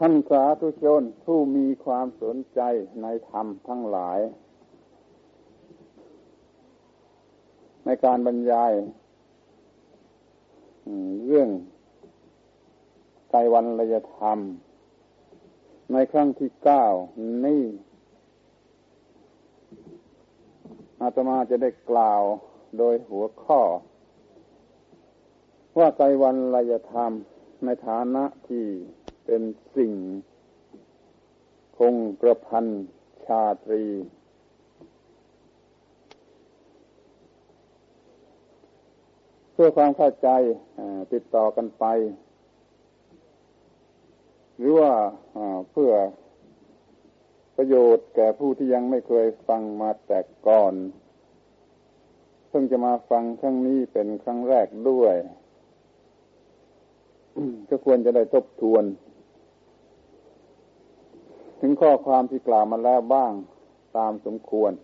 ท่านสาธุชนผู้มีความสนใจในธรรมทั้งหลายในการบรรยายเรื่องไตรวรรยธรรมในครั้งที่9นี้อาตมาจะได้กล่าวโดยหัวข้อว่าไตรวรรยธรรมในฐานะที่เป็นสิ่งคงกระพันชาตรีเพื่อความเข้าใจติดต่อกันไปหรือว่าเพื่อประโยชน์แก่ผู้ที่ยังไม่เคยฟังมาแต่ก่อนเพิ่งจะมาฟังครั้งนี้เป็นครั้งแรกด้วย ก็ควรจะได้ทบทวนถึงข้อความที่กล่าวมาแล้วบ้างตามสมควร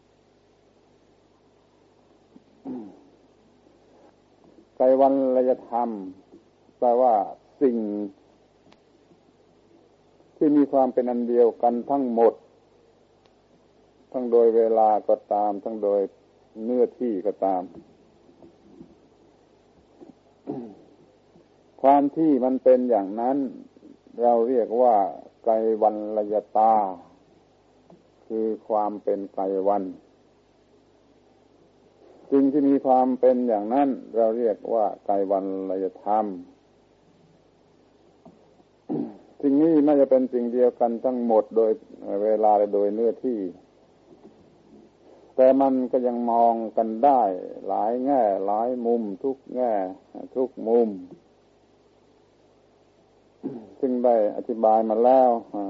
ไตรวรรยธรรมแปลว่าสิ่งที่มีความเป็นอันเดียวกันทั้งหมดทั้งโดยเวลาก็ตามทั้งโดยเนื้อที่ก็ตามความที่มันเป็นอย่างนั้นเราเรียกว่าไกรวรรยตาคือความเป็นไกรวันสิ่งที่มีความเป็นอย่างนั้นเราเรียกว่าไกรวรรยธรรมสิ่งนี้น่าจะเป็นสิ่งเดียวกันทั้งหมดโดยเวลาและโดยเนื้อที่แต่มันก็ยังมองกันได้หลายแง่หลายมุมทุกแง่ทุกมุมซึ่งได้อธิบายมาแล้ว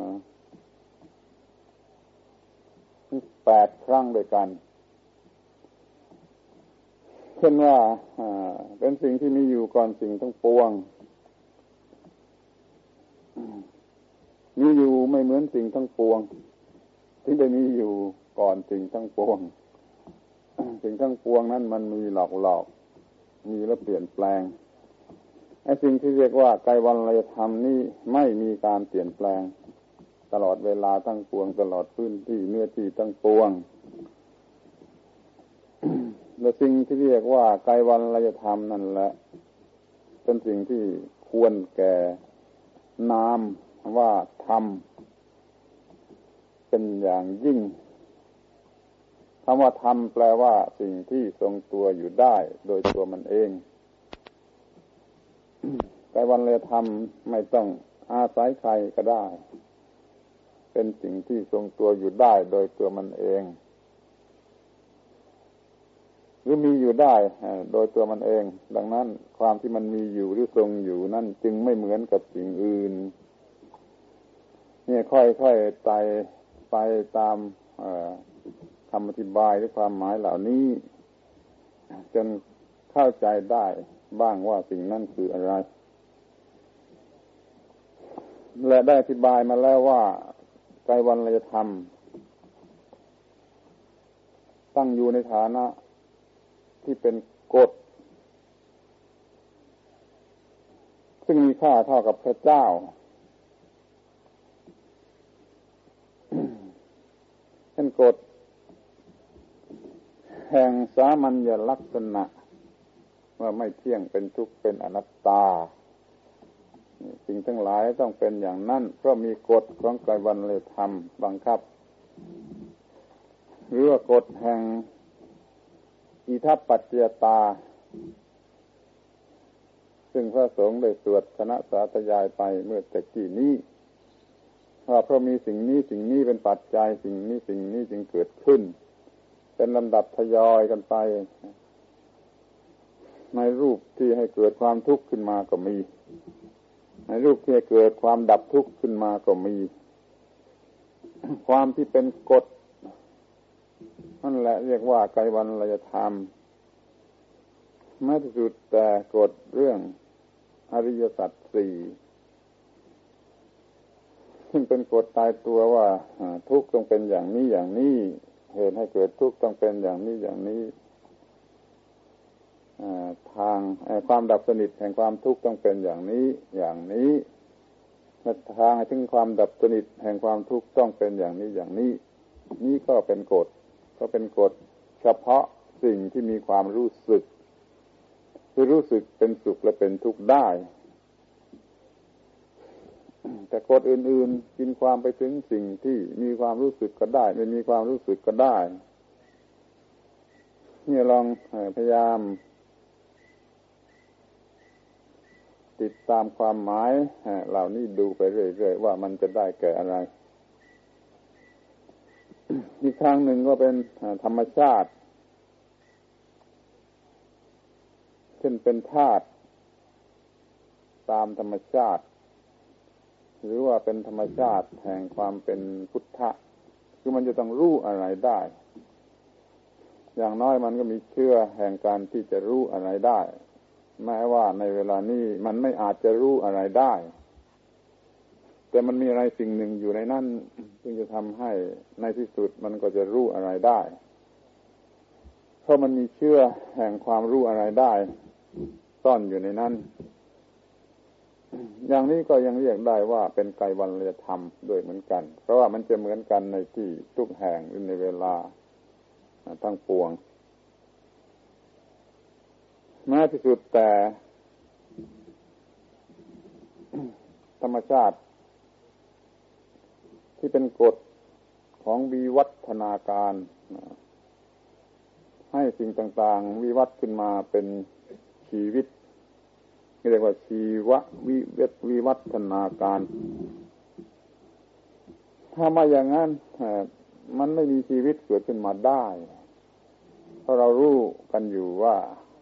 8 ครั้งด้วยกันเช่นว่าเป็นสิ่งที่มีอยู่ก่อนสิ่งทั้งปวงมีอยู่ไม่เหมือนสิ่งทั้งปวงที่ได้มีอยู่ก่อนสิ่งทั้งปวงสิ่งทั้งปวงนั้นมันมีหลอกมีแล้วเปลี่ยนแปลงไอ้สิ่งที่เรียกว่าไกรวรรยธรรมนี่ไม่มีการเปลี่ยนแปลงตลอดเวลาทั้งปวงตลอดพื้นที่เนื้อที่ทั้งปวง และสิ่งที่เรียกว่าไกรวรยธรรมนั่นแหละเป็นสิ่งที่ควรแก่นามว่าธรรมเป็นอย่างยิ่งคำว่าธรรมแปลว่าสิ่งที่ทรงตัวอยู่ได้โดยตัวมันเองไตรวรรยธรรมไม่ต้องอาศัยใครก็ได้เป็นสิ่งที่ทรงตัวอยู่ได้โดยตัวมันเองหรือมีอยู่ได้โดยตัวมันเองดังนั้นความที่มันมีอยู่หรือทรงอยู่นั่นจึงไม่เหมือนกับสิ่งอื่นเนี่ยค่อยๆไต่ไปตามคำอธิบายหรือความหมายเหล่านี้จนเข้าใจได้บ้างว่าสิ่งนั้นคืออะไรและได้อธิบายมาแล้วว่าไตรวรรยธรรมตั้งอยู่ในฐานะที่เป็นกฎซึ่งมีค่าเท่ากับพระเจ้า เป็นกฎแห่งสามัญลักษณะว่าไม่เที่ยงเป็นทุกข์เป็นอนัตตาสิ่งทั้งหลายต้องเป็นอย่างนั้นเพราะมีกฎของไตรวรรยธรรมบังคับหรือว่ากฎแห่งอิทัปปัจจยตาซึ่งพระสงฆ์ได้สวดคณะสาธยายไปเมื่อตะกี้นี้ว่าเพราะมีสิ่งนี้เป็นปัจจัยสิ่งนี้จึงเกิดขึ้นเป็นลำดับทยอยกันไปในรูปที่ให้เกิดความทุกข์ขึ้นมาก็มีในรูปที่ให้เกิดความดับทุกข์ขึ้นมาก็มีความที่เป็นกฎนั่นแหละเรียกว่าไกรวรรยธรรมแม้ที่สุดแต่กฎเรื่องอริยสัจสี่ซึ่งเป็นกฎตายตัวว่าทุกข์ต้องเป็นอย่างนี้อย่างนี้เหตุให้เกิดทุกข์ต้องเป็นอย่างนี้อย่างนี้ทางความดับสนิทแห่งความทุกข์ต้องเป็นอย่างนี้อย่างนี้และทางถึงความดับสนิทแห่งความทุกข์ต้องเป็นอย่างนี้อย่างนี้นี่ก็เป็นกฎเฉพาะสิ่งที่มีความรู้สึกคือรู้สึกเป็นสุขและเป็นทุกข์ได้แต่กฎอื่นๆกินความไปถึงสิ่งที่มีความรู้สึกก็ได้ไม่มีความรู้สึกก็ได้นี่ลองพยายามติดตามความหมายเหล่านี้ดูไปเรื่อยๆว่ามันจะได้แก่อะไรอีกทางหนึ่งก็เป็นธรรมชาติเช่นเป็นธาตุตามธรรมชาติหรือว่าเป็นธรรมชาติแห่งความเป็นพุทธะคือมันจะต้องรู้อะไรได้อย่างน้อยมันก็มีเชื่อแห่งการที่จะรู้อะไรได้แม้ว่าในเวลานี้มันไม่อาจจะรู้อะไรได้แต่มันมีอะไรสิ่งหนึ่งอยู่ในนั้นซึ่งจะทำให้ในที่สุดมันก็จะรู้อะไรได้เพราะมันมีเชื่อแห่งความรู้อะไรได้ซ่อนอยู่ในนั้นอย่างนี้ก็ยังเรียกได้ว่าเป็นไกวัลยธรรมด้วยเหมือนกันเพราะว่ามันจะเหมือนกันในที่ทุกแห่งในเวลาทั้งปวงแม้ที่สุดแต่ธรรมชาติที่เป็นกฎของวิวัฒนาการให้สิ่งต่างๆวิวัฒน์ขึ้นมาเป็นชีวิตเรียกว่าชีววิวัฒนาการถ้ามาอย่างนั้นมันไม่มีชีวิตเกิดขึ้นมาได้เพราะเรารู้กันอยู่ว่า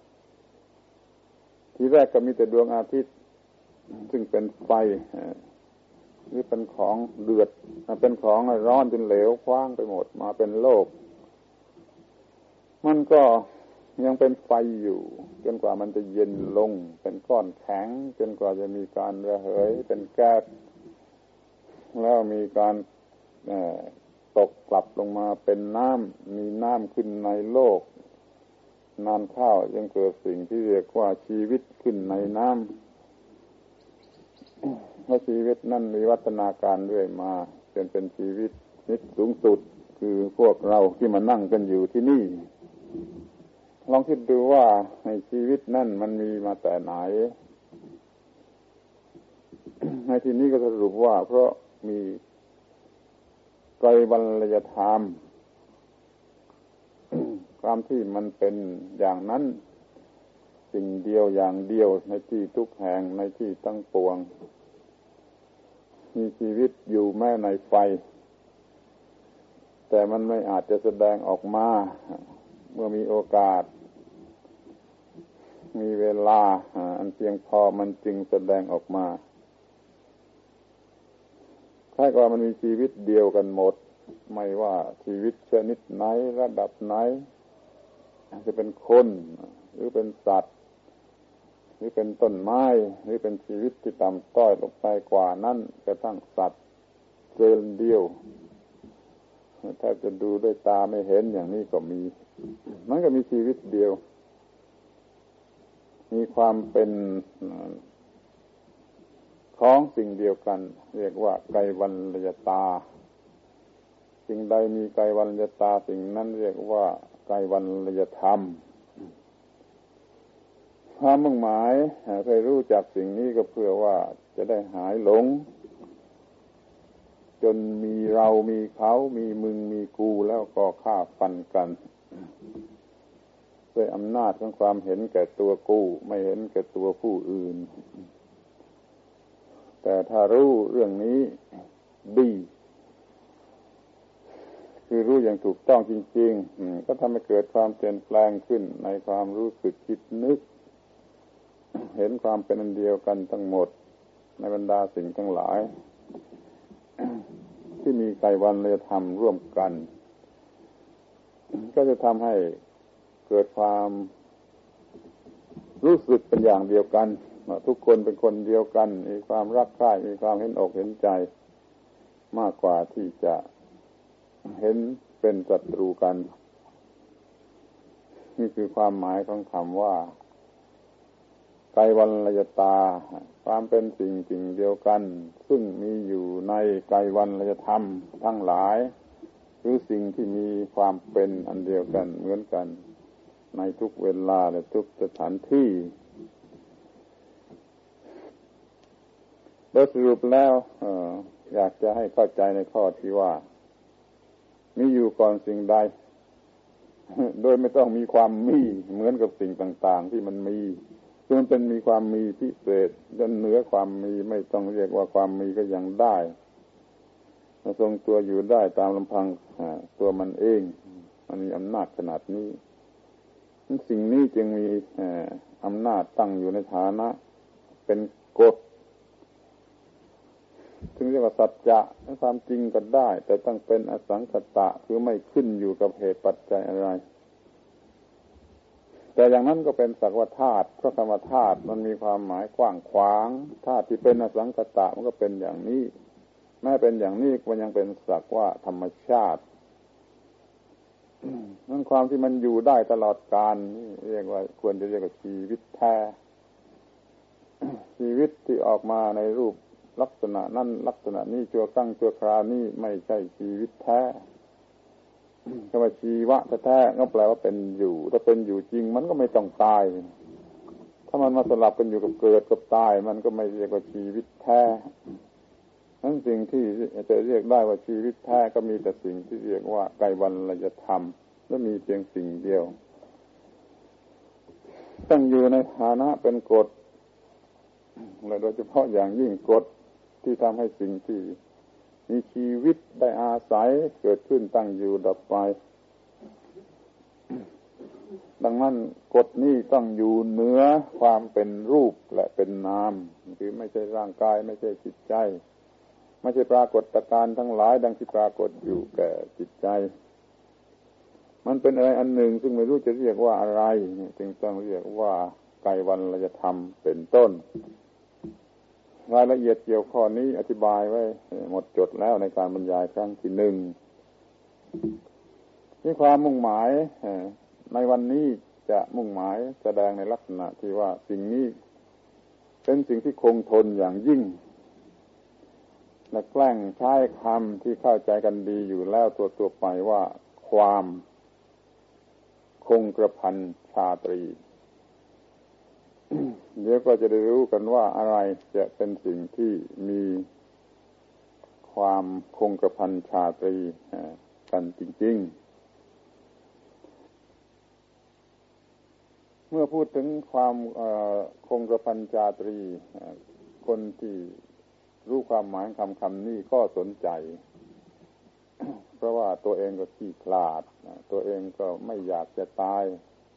ทีแรกก็มีแต่ดวงอาทิตย์ซึ่งเป็นไฟหรือเป็นของเดือดเป็นของร้อนจนเหลวคว้างไปหมดมาเป็นโลกมันก็ยังเป็นไฟอยู่จนกว่ามันจะเย็นลงเป็นก้อนแข็งจนกว่าจะมีการระเหยเป็นแก๊สแล้วมีการตกกลับลงมาเป็นน้ำมีน้ำขึ้นในโลกนานเข้ายังเกิดสิ่งที่เรียกว่าชีวิตขึ้นในน้ำเพราะชีวิตนั่นมีวัฒนาการเรื่อยมาจนเป็นชีวิตนิดสูงสุดคือพวกเราที่มานั่งกันอยู่ที่นี่ลองคิดดูว่าในชีวิตนั่นมันมีมาแต่ไหน ในที่นี้ก็สรุปว่าเพราะมีไกรวัลยธรรมความที่มันเป็นอย่างนั้นสิ่งเดียวอย่างเดียวในที่ทุกแห่งในที่ทั้งปวงมีชีวิตอยู่แม้ในไฟแต่มันไม่อาจจะแสดงออกมาเมื่อมีโอกาสมีเวลาอันเพียงพอมันจึงแสดงออกมาคล้ายกับมันมีชีวิตเดียวกันหมดไม่ว่าชีวิตชนิดไหนระดับไหนจะเป็นคนหรือเป็นสัตว์หรือเป็นต้นไม้หรือเป็นชีวิตที่ต่ำต้อยลงไปกว่านั้นกระทั่งสัตว์เซลล์เดียวถ้าจะดูด้วยตาไม่เห็นอย่างนี้ก็มีมันก็มีชีวิตเดียวมีความเป็นของสิ่งเดียวกันเรียกว่าไกรวัลยตาสิ่งใดมีไกรวัลยตาสิ่งนั้นเรียกว่าไกรวัลยธรรมความมุ่งหมายให้รู้จักสิ่งนี้ก็เพื่อว่าจะได้หายหลงจนมีเรามีเขามีมึงมีกูแล้วก็ฆ่าฟันกันด้วยอำนาจของความเห็นแก่ตัวกูไม่เห็นแก่ตัวผู้อื่นแต่ถ้ารู้เรื่องนี้ดีคือรู้อย่างถูกต้องจริงๆก็ทำให้เกิดความเปลี่ยนแปลงขึ้นในความรู้สึกคิดนึกเห็นความเป็นอันเดียวกันทั้งหมดในบรรดาสิ่งทั้งหลายที่มีไกรวัลยธรรมร่วมกันก็จะทำให้เกิดความรู้สึกเป็นอย่างเดียวกันทุกคนเป็นคนเดียวกันมีความรักใคร่มีความเห็นอกเห็นใจมากกว่าที่จะเห็นเป็นศัตรูกันนี่คือความหมายของคำว่าไกกวัลยตาความเป็นสิ่งเดียวกันซึ่งมีอยู่ในไกวัลยธรรมทั้งหลายคือสิ่งที่มีความเป็นอันเดียวกันเหมือนกันในทุกเวลาและทุกสถานที่โดยสรุปแล้วอยากจะให้เข้าใจในข้อที่ว่ามีอยู่ก่อนสิ่งใดโดยไม่ต้องมีความมีเหมือนกับสิ่งต่างๆที่มันมีคือมันเป็นมีความมีพิเศษจนเหนือความมีไม่ต้องเรียกว่าความมีก็ยังได้ทรงตัวอยู่ได้ตามลำพังตัวมันเองมันมีอำนาจขนาดนี้สิ่งนี้จึงมีอำนาจตั้งอยู่ในฐานะเป็นกฎถึงเรียกว่าสัจจะความจริงก็ได้แต่ต้องเป็นอสังขตะคือไม่ขึ้นอยู่กับเหตุปัจจัยอะไรแต่อย่างนั้นก็เป็นสักว่าธาตุเพราะคำว่าธาตุมันมีความหมายกว้างขวางธาตุที่เป็นอสังขตะมันก็เป็นอย่างนี้แม้เป็นอย่างนี้มันยังเป็นสักว่าธรรมชาตินั่นความที่มันอยู่ได้ตลอดกาลนี่เรียกว่าควรจะเรียกว่าชีวิตแท้ชีวิตที่ออกมาในรูปลักษณะนั้นลักษณะนี้ชั่วครั้งชั่วคราวนี้ไม่ใช่ชีวิตแท้คำว่าชีวะแท้ๆก็แปลว่าเป็นอยู่ถ้าเป็นอยู่จริงมันก็ไม่ต้องตายถ้ามันมาสลับกันอยู่กับเกิดกับตายมันก็ไม่เรียกว่าชีวิตแท้นั้นสิ่งที่จะเรียกได้ว่าชีวิตแท้ก็มีแต่สิ่งที่เรียกว่าไกวัลยธรรมและมีเพียงสิ่งเดียวตั้งอยู่ในฐานะเป็นกฎและโดยเฉพาะอย่างยิ่งกฎที่ทำให้สิ่งที่มีชีวิตได้อาศัยเกิดขึ้นตั้งอยู่ดับไปดังนั้นกฎนี้ต้องอยู่เหนือความเป็นรูปและเป็นนามคือไม่ใช่ร่างกายไม่ใช่จิตใจไม่ใช่ปรากฏการณ์ทั้งหลายดังที่ปรากฏอยู่แก่จิตใจมันเป็นอะไรอันหนึ่งซึ่งไม่รู้จะเรียกว่าอะไรจึงต้องเรียกว่าไกวัลยธรรมเป็นต้นรายละเอียดเกี่ยวข้อนี้อธิบายไว้หมดจดแล้วในการบรรยายครั้งที่หนึ่งที่ความมุ่งหมายในวันนี้จะมุ่งหมายแสดงในลักษณะที่ว่าสิ่งนี้เป็นสิ่งที่คงทนอย่างยิ่งและแกล้งใช้คำที่เข้าใจกันดีอยู่แล้วตัวไปว่าความคงกระพันชาตรีเดี๋ยวก็จะได้รู้กันว่าอะไรจะเป็นสิ่งที่มีความคงกระพันชาตรีกันจริงๆเมื่อพูดถึงความคงกระพันชาตรีคนที่รู้ความหมายคำนี้ก็สนใจเพราะว่าตัวเองก็ขี้คลาดตัวเองก็ไม่อยากจะตาย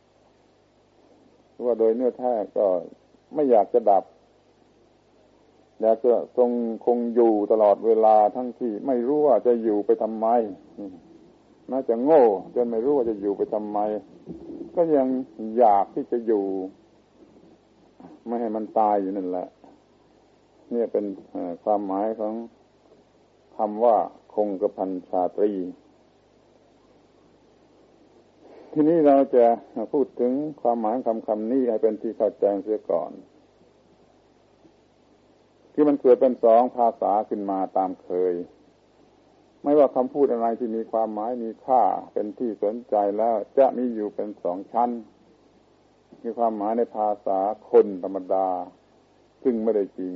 ว่าโดยเนื้อแท้ก็ไม่อยากจะดับอยากจะทรงคงอยู่ตลอดเวลาทั้งที่ไม่รู้ว่าจะอยู่ไปทำไมน่าจะโง่จนไม่รู้ว่าจะอยู่ไปทำไมก็ยังอยากที่จะอยู่ไม่ให้มันตายอยู่นั่นแหละนี่เป็นความหมายของคำว่าคงกระพันชาตรีทีนี้เราจะพูดถึงความหมายคำนี้ให้เป็นที่เข้าใจเสียก่อนที่มันเกิดเป็นสองภาษาขึ้นมาตามเคยไม่ว่าคำพูดอะไรที่มีความหมายมีค่าเป็นที่สนใจแล้วจะมีอยู่เป็นสองชั้นมีความหมายในภาษาคนธรรมดาซึ่งไม่ได้จริง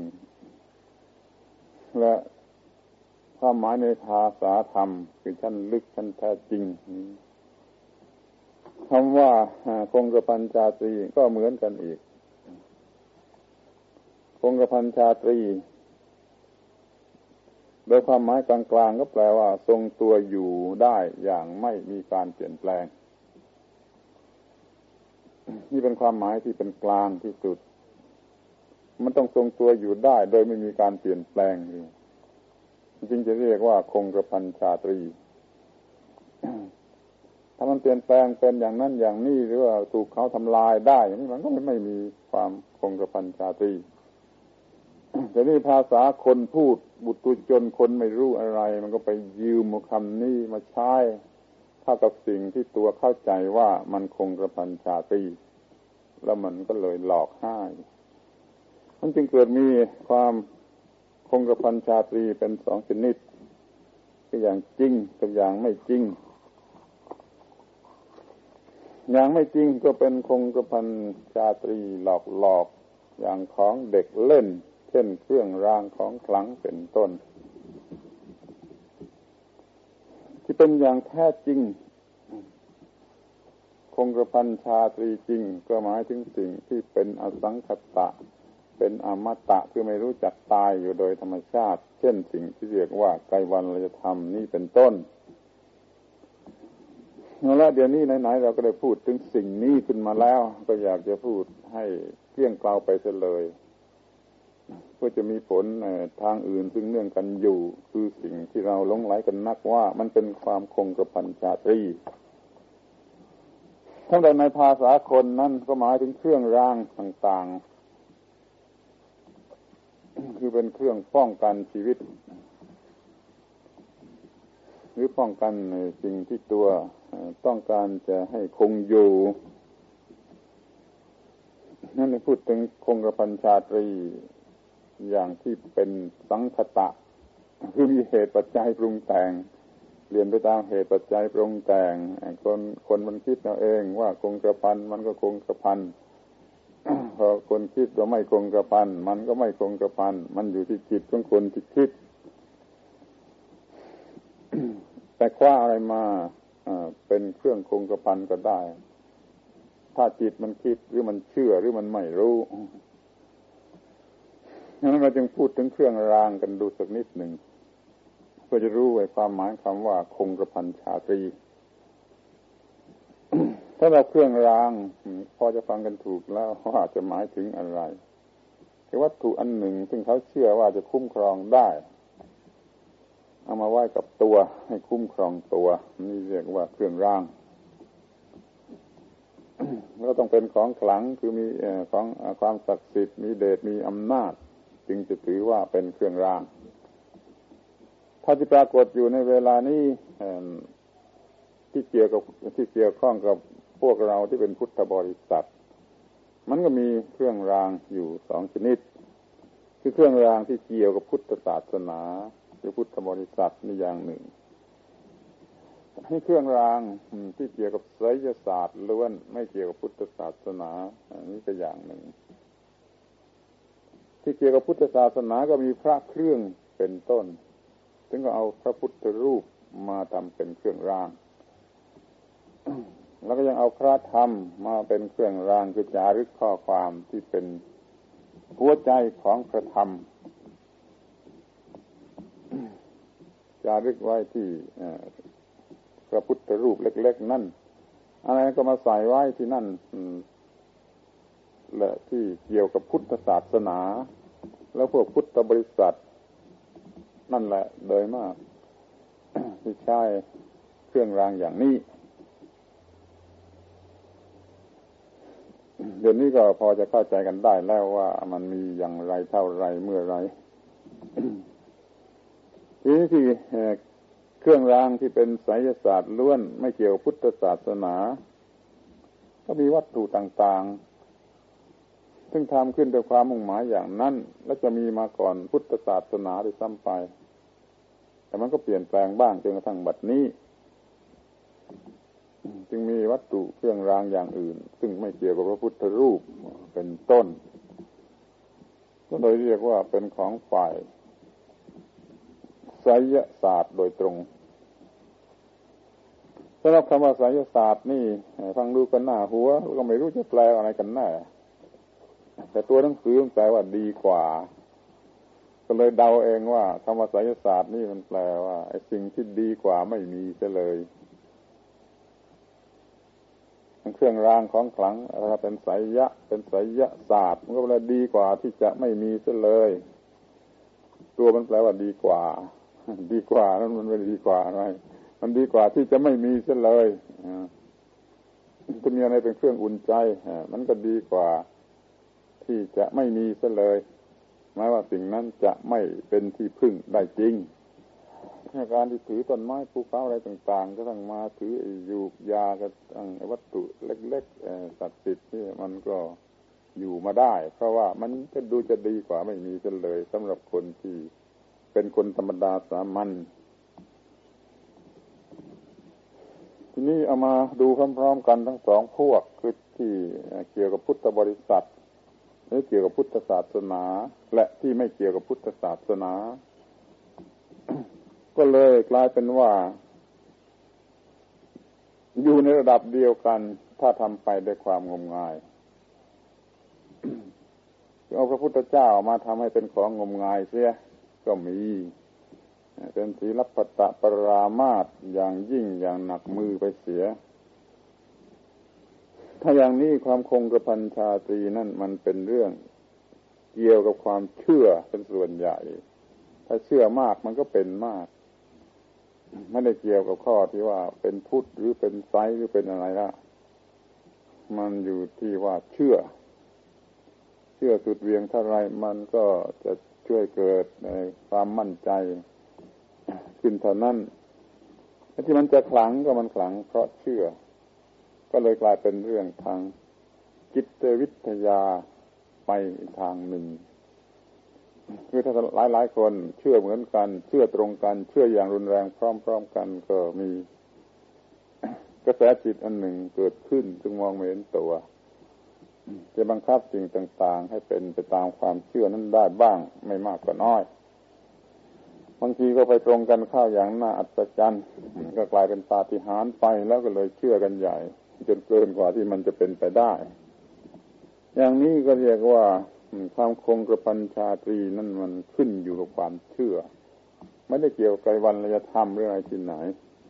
และความหมายในภาษาธรรมคือชั้นลึกชั้นแท้จริงคำว่าคงกระพันชาตรีก็เหมือนกันอีกคงกระพันชาตรีโดยความหมายกลางๆก็แปลว่าทรงตัวอยู่ได้อย่างไม่มีการเปลี่ยนแปลงนี่เป็นความหมายที่เป็นกลางที่สุดมันต้องทรงตัวอยู่ได้โดยไม่มีการเปลี่ยนแปลงจึงจะเรียกว่าคงกระพันชาตรีถ้ามันเปลี่ยนแปลงเป็นอย่างนั้นอย่างนี้หรือว่าถูกเขาทำลายได้อย่างนี้มันก็ไม่มีความคงกระพันชาตรีแต่นี่ภาษาคนพูดบุตุชนคนไม่รู้อะไรมันก็ไปยืมคำนี้มาใช้เท่ากับสิ่งที่ตัวเข้าใจว่ามันคงกระพันชาตรีแล้วมันก็เลยหลอกให้มันจึงเกิดมีความคงกระพันชาตรีเป็นสองชนิดคืออย่างจริงกับอย่างไม่จริงอย่างไม่จริงก็เป็นคงกระพันชาตรีหลอกอย่างของเด็กเล่นเช่นเครื่องรางของขลังเป็นต้นที่เป็นอย่างแท้จริงคงกระพันชาตรีจริงก็หมายถึงสิ่งที่เป็นอสังขตะเป็นอมตะคือไม่รู้จักตายอยู่โดยธรรมชาติเช่นสิ่งที่เรียกว่าไกรวัลยธรรมนี่เป็นต้นแล้วเดี๋ยวนี้ไหนๆเราก็ได้พูดถึงสิ่งนี้ขึ้นมาแล้วก็อยากจะพูดให้เกลี้ยงเกลาไปเสียเลยเพื่อจะมีผลทางอื่นซึ่งเนื่องกันอยู่คือสิ่งที่เราหลงไหลกันนักว่ามันเป็นความคงกระพันชาตรีทั้งในภาษาคนนั้นก็หมายถึงเครื่องรางต่างๆคือเป็นเครื่องป้องกันชีวิตหรือป้องกันสิ่งที่ตัวต้องการจะให้คงอยู่นั่นพูดถึงคงกระพันชาตรีอย่างที่เป็นสังคตะคือมีเหตุปัจจัยปรุงแต่งเปลี่ยนไปตามเหตุปัจจัยปรุงแต่งคนมันคิดเอาเองว่าคงกระพันมันก็คงกระพันพอคนคิดว่าไม่คงกระพันมันก็ไม่คงกระพันมันอยู่ที่จิตของคนที่คิดแต่คว้าอะไรมาเป็นเครื่องคงกระพันก็ได้ถ้าจิตมันคิดหรือมันเชื่อหรือมันไม่รู้งั้นเราจึงพูดถึงเครื่องรางกันดูสักนิดหนึ่งเพื่อจะรู้ไว้ความหมายคำว่าคงกระพันชาตรี ถ้าเราเครื่องรางพอจะฟังกันถูกแล้วว่าจะหมายถึงอะไรคือวัตถุอันหนึ่งซึ่งเขาเชื่อว่าจะคุ้มครองได้เอามาไว้กับตัวให้คุ้มครองตัวนี่เรียกว่าเครื่องราง แล้วต้องเป็นของขลังคือมีของความศักดิ์สิทธิ์มีเดชมีอำนาจจึงจะถือว่าเป็นเครื่องรางถ้าที่ปรากฏอยู่ในเวลานี้ที่เกี่ยวข้องกับพวกเราที่เป็นพุทธบริษัทมันก็มีเครื่องรางอยู่สองชนิดคือเครื่องรางที่เกี่ยวกับพุทธศาสนาหรือพุทธบริษัทนี่อย่างหนึ่งให้เครื่องรางที่เกี่ยวกับไสยศาสตร์ล้วนไม่เกี่ยวกับพุทธศาสนานี่ก็อย่างหนึ่งที่เกี่ยวกับพุทธศาสนาก็มีพระเครื่องเป็นต้นซึ่งก็เอาพระพุทธรูปมาทำเป็นเครื่องราง แล้วก็ยังเอาพระธรรมมาเป็นเครื่องรางคือจารึกข้อความที่เป็นหัวใจของพระธรรม จารึกไว้ที่พระพุทธรูปเล็กๆนั่นอะไรก็มาใส่ไว้ที่นั่นและที่เกี่ยวกับพุทธศาสนาแล้วพวกพุทธบริษัทนั่นแหละโดยมากที่ใช้เครื่องรางอย่างนี้เดี๋ยวนี้ก็พอจะเข้าใจกันได้แล้วว่ามันมีอย่างไรเท่าไรเมื่อไร ทีนี้ที่เครื่องรางที่เป็นไสยศาสตร์ล้วนไม่เกี่ยวกับพุทธศาสนาก็มีวัตถุต่างๆซึ่งทำขึ้นด้วยความมุ่งหมายอย่างนั้นและจะมีมาก่อนพุทธศาสนาด้วยซ้ำไปแต่มันก็เปลี่ยนแปลงบ้างจนกระทั่งบัดนี้จึงมีวัตถุเครื่องรางอย่างอื่นซึ่งไม่เกี่ยวกับพระพุทธรูปเป็นต้นก็โดยเรียกว่าเป็นของฝ่ายไสยศาสตร์โดยตรงสำหรับคำว่าไสยศาสตร์นี่ฟังดูกันหน้าหัวก็ไม่รู้จะแปลอะไรกันแน่แต่ตัวหนังสือมันแปลว่าดีกว่าก็เลยเดาเองว่าคำว่าไสยศาสตร์นี่มันแปลว่าไอ้สิ่งที่ดีกว่าไม่มีเสียเลยเครื่องรางของขลังถ้าเป็นไสยศาสตร์มันก็แปลดีกว่าที่จะไม่มีเสียเลยตัวมันแปลว่าดีกว่านั้นมันไม่ดีกว่าอะไรมันดีกว่าที่จะไม่มีเสียเลยจะมีอะไรเป็นเครื่องอุ่นใจมันก็ดีกว่าที่จะไม่มีเสียเลยหมายว่าสิ่งนั้นจะไม่เป็นที่พึ่งได้จริงการที่ถือต้นไม้ภูเขาอะไรต่างๆก็ต้องมาถือยูกยากับวัตถุเล็กๆศักดิ์สิทธิ์นี่มันก็อยู่มาได้เพราะว่ามันจะดีกว่าไม่มีกันเลยสำหรับคนที่เป็นคนธรรมดาสามัญทีนี้เอามาดูพร้อมๆกันทั้งสองพวกคือที่เกี่ยวกับพุทธบริษัทหรือเกี่ยวกับพุทธศาสนาและที่ไม่เกี่ยวกับพุทธศาสนา ก็เลยกลายเป็นว่าอยู่ในระดับเดียวกันถ้าทำไปด้วยความงมงายเอาพระพุทธเจ้ามาทำให้เป็นของงมงายเสียก็มีเป็นศีลปัตตปรามาสอย่างยิ่งอย่างหนักมือไปเสียถ้าอย่างนี้ความคงกระพันชาตรีนั่นมันเป็นเรื่องเกี่ยวกับความเชื่อเป็นส่วนใหญ่ถ้าเชื่อมากมันก็เป็นมากไม่ได้เกี่ยวกับข้อที่ว่าเป็นพุทธหรือเป็นไซหรือเป็นอะไรละมันอยู่ที่ว่าเชื่อสุดเวียงเท่าไรมันก็จะช่วยเกิดความมั่นใจขึ้นเท่านั้นที่มันจะขลังก็มันขลังเพราะเชื่อก็เลยกลายเป็นเรื่องทางจิตวิทยาไปอีกทางหนึ่งคือถ้าหลายคนเชื่อเหมือนกันเชื่อตรงกันเชื่ออย่างรุนแรงพร้อมๆกันก็มีกระแสจิตอันหนึ่งเกิดขึ้นจึงมองไม่เห็นตัวจะบังคับสิ่งต่างๆให้เป็นไปตามความเชื่อนั้นได้บ้างไม่มากก็น้อยบางทีก็ไปตรงกันเข้าอย่างน่าอัศจรรย์ก็กลายเป็นปาฏิหาริย์ไปแล้วก็เลยเชื่อกันใหญ่จนเกินกว่าที่มันจะเป็นไปได้อย่างนี้ก็เรียกว่าความคงกระพันชาตรีนั่นมันขึ้นอยู่กับความเชื่อไม่ได้เกี่ยวกับวันละธรรมหรืออะไรที่ไหน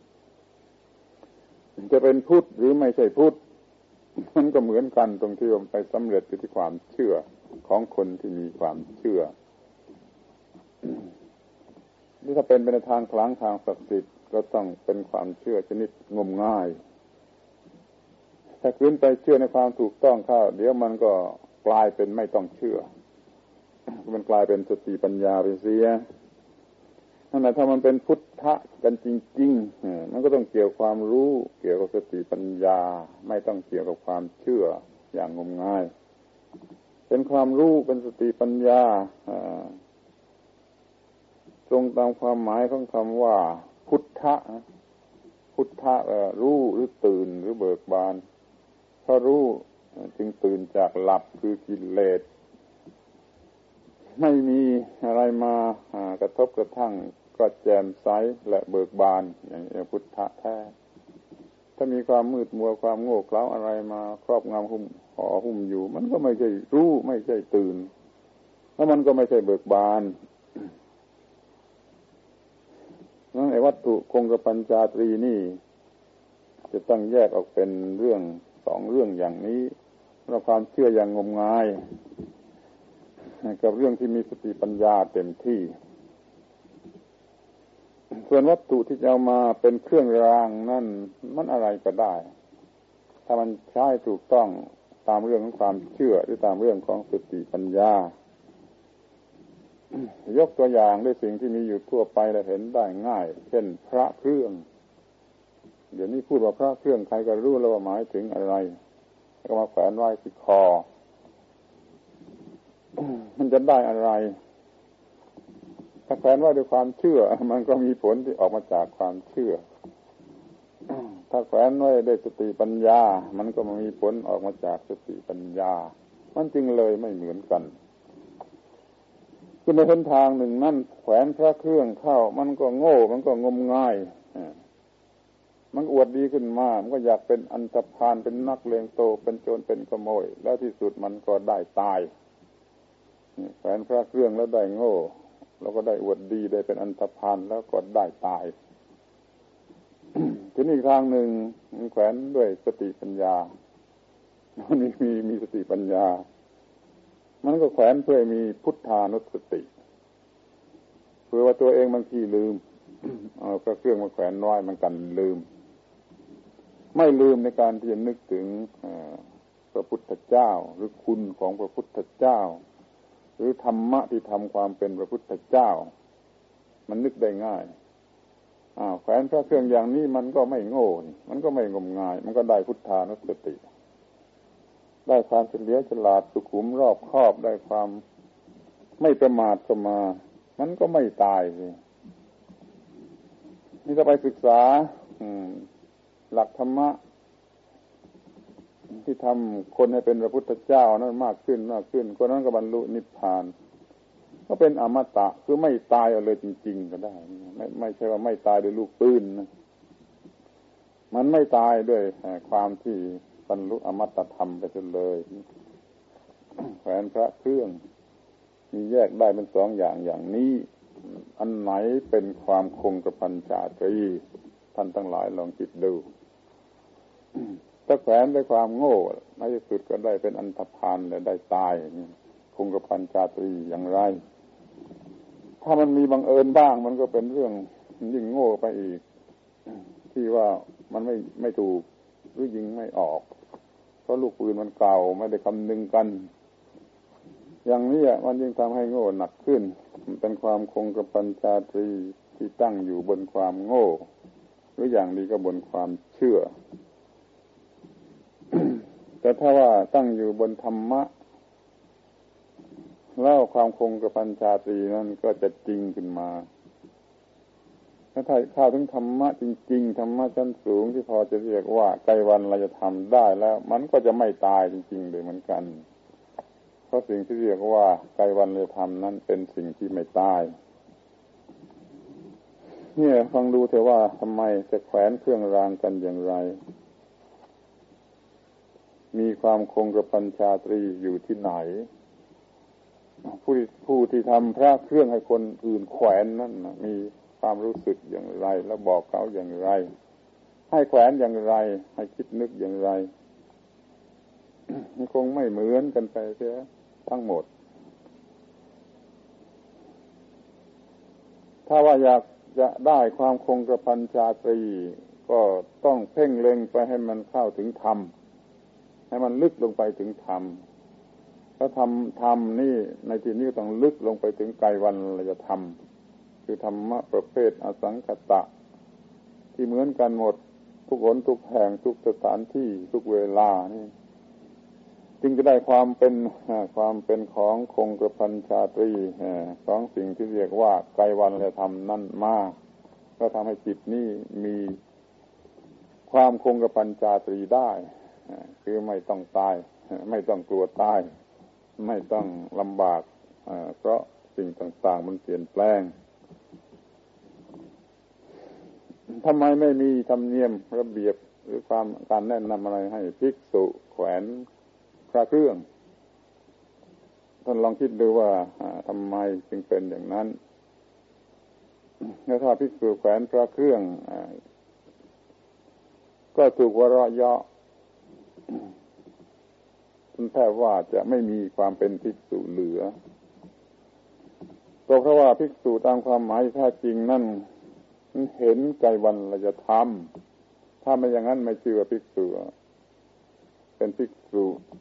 จะเป็นพุทธหรือไม่ใช่พุทธมันก็เหมือนกันตรงที่มันไปสำเร็จอยู่ที่ความเชื่อของคนที่มีความเชื่อนี่ถ้าเป็นไปในทางขลังทางศักดิ์สิทธิ์ก็ต้องเป็นความเชื่อชนิดงมง่ายถ้าขึ้นไปเชื่อในความถูกต้องเข้าเดี๋ยวมันก็กลายเป็นไม่ต้องเชื่อมันกลายเป็นสติปัญญาไปเสียนั่นแหละถ้ามันเป็นพุทธะกันจริงๆมันก็ต้องเกี่ยวความรู้เกี่ยวกับสติปัญญาไม่ต้องเกี่ยวกับความเชื่ออย่างงมงายเป็นความรู้เป็นสติปัญญาตรงตามความหมายของคำว่าพุทธะรู้หรือตื่นหรือเบิกบานเพราะรู้จึงตื่นจากหลับคือกิเลสไม่มีอะไรมากระทบกระทั่งก็แจ่มใสและเบิกบานอย่างพุทธะแท้ถ้ามีความมืดมัวความโง่เขลาอะไรมาครอบงำหุ้มอยู่มันก็ไม่ใช่รู้ไม่ใช่ตื่นแล้วมันก็ไม่ใช่เบิกบานนั่นไอ้วัตถุคงกระพันชาตรีนี่จะต้องแยกออกเป็นเรื่องสองเรื่องอย่างนี้เราความเชื่ออย่างงมงายกับเรื่องที่มีสติปัญญาเต็มที่ส่วนวัตถุที่จะเอามาเป็นเครื่องรางนั่นมันอะไรก็ได้ถ้ามันใช้ถูกต้องตามเรื่องของความเชื่อหรือตามเรื่องของสติปัญญายกตัวอย่างด้วยสิ่งที่มีอยู่ทั่วไปและเห็นได้ง่ายเช่นพระเครื่องเดี๋ยวนี้พูดว่าพระเครื่องใครก็รู้แล้วว่าหมายถึงอะไรก็มาแขวนไว้ที่คอมันจะได้อะไรถ้าแขวนไว้ด้วยความเชื่อมันก็มีผลที่ออกมาจากความเชื่อถ้าแขวนไว้ด้วยสติปัญญามันก็มีผลออกมาจากสติปัญญามันจึงเลยไม่เหมือนกันคือในเส้นทางหนึ่งนั่นแขวนพระเครื่องเข้ามันก็โง่มันก็งมงายมันอวดดีขึ้นมามันก็อยากเป็นอันธพาลเป็นนักเลงโตเป็นโจรเป็นขโมยแล้วที่สุดมันก็ได้ตายแขวนพระเครื่องแล้วได้โง่แล้วก็ได้อวดดีได้เป็นอันธพาลแล้วก็ได้ตาย ทีนี้อีกทางหนึ่งมันแขวนด้วยสติปัญญามันมีสติปัญญามันก็แขวนเพื่อมีพุทธานุสติเพื่อว่าตัวเองบางทีลืมเอาพระเครื่องมาแขวนไว้มันกันลืมไม่ลืมในการที่จะนึกถึงพระพุทธเจ้าหรือคุณของพระพุทธเจ้าหรือธรรมะที่ทำความเป็นพระพุทธเจ้ามันนึกได้ง่ายแขวนพระเครื่องอย่างนี้มันก็ไม่โง่มันก็ไม่งมงายมันก็ได้พุทธานุสติได้ความเฉลียวฉลาดสุขุมรอบคอบได้ความไม่ประมาทเข้ามามันก็ไม่ตายสินี่ถ้าไปศึกษาหลักธรรมะที่ทำคนให้เป็นพระพุทธเจ้านั้นมากขึ้นคนนั้นก็บรรลุนิพพานก็เป็นอมตะคือไม่ตายเอาเลยจริงๆก็ได้ไม่ใช่ว่าไม่ตายด้วยลูกปืนนะมันไม่ตายด้วยความที่บรรลุอมตะธรรมไปเลยแขวนพระเครื่องมีแยกได้เป็นสองอย่างนี้อันไหนเป็นความคงกระพันชาตรีท่านทั้งหลายลองคิดดูถ้าแขวนด้วยความโง่ในที่สุดก็ได้เป็นอันธพาลและได้ตายคงกระพันชาตรีอย่างไรถ้ามันมีบังเอิญบ้างมันก็เป็นเรื่องยิ่งโง่ไปอีกที่ว่ามันไม่ถูกหรือยิงไม่ออกเพราะลูกปืนมันเก่าไม่ได้คำนึงกันอย่างนี้มันยิ่งทำให้โง่หนักขึ้นมันเป็นความคงกระพันชาตรีที่ตั้งอยู่บนความโง่หรืออย่างดีก็บนความเชื่อ แต่ถ้าว่าตั้งอยู่บนธรรมะแล้วความคงกระพันชาตรีนั้นก็จะจริงขึ้นมาถ้าเข้าถึงธรรมะจริงๆธรรมะชั้นสูงที่พอจะเรียกว่าไกรวันเราจะทำได้แล้วมันก็จะไม่ตายจริงๆเลยเหมือนกันเพราะสิ่งที่เรียกว่าไกรวันเราทำนั้นเป็นสิ่งที่ไม่ตายเนี่ยฟังดูเถอะว่าทำไมจะแขวนเครื่องรางกันอย่างไรมีความคงกระพันชาตรีอยู่ที่ไหนผู้ที่ทำพระเครื่องให้คนอื่นแขวนนั้นมีความรู้สึกอย่างไรแล้วบอกเขาอย่างไรให้แขวนอย่างไรให้คิดนึกอย่างไรมันคงไม่เหมือนกันไปเสียทั้งหมดถ้าว่าอยากจะได้ความคงกระพันชาตรีก็ต้องเพ่งเล็งไปให้มันเข้าถึงธรรมให้มันลึกลงไปถึงธรรมแล้วธรรมนี่ในที่นี้ต้องลึกลงไปถึงไกรวันเราจะทำคือธรรมะประเภทอสังคตะที่เหมือนกันหมดทุกหนทุกแห่งทุกสถานที่ทุกเวลานี่จึงจะได้ความเป็นของคงกระพันชาตรีของสิ่งที่เรียกว่าไกรวันเราทำนั่นมากก็ทำให้จิตนี้มีความคงกระพันชาตรีได้คือไม่ต้องตายไม่ต้องกลัวตายไม่ต้องลำบากเพราะสิ่งต่างๆมันเปลี่ยนแปลงทำไมไม่มีธรรมเนียมระเบียบหรือการแนะนำอะไรให้ภิกษุแขวนพระเครื่องท่านลองคิดดูว่าทำไมจึงเป็นอย่างนั้นถ้าภิกษุแขวนพระเครื่องก็ถูกวเราะเยาะแทบว่าจะไม่มีความเป็นภิกษุเหลือเพราะว่าภิกษุตามความหมายแท้จริงนั่นเห็นไกรวันเราจะทำถ้าไม่อย่างนั้นไม่ชื่อว่าภิกษุเป็นภิกษุ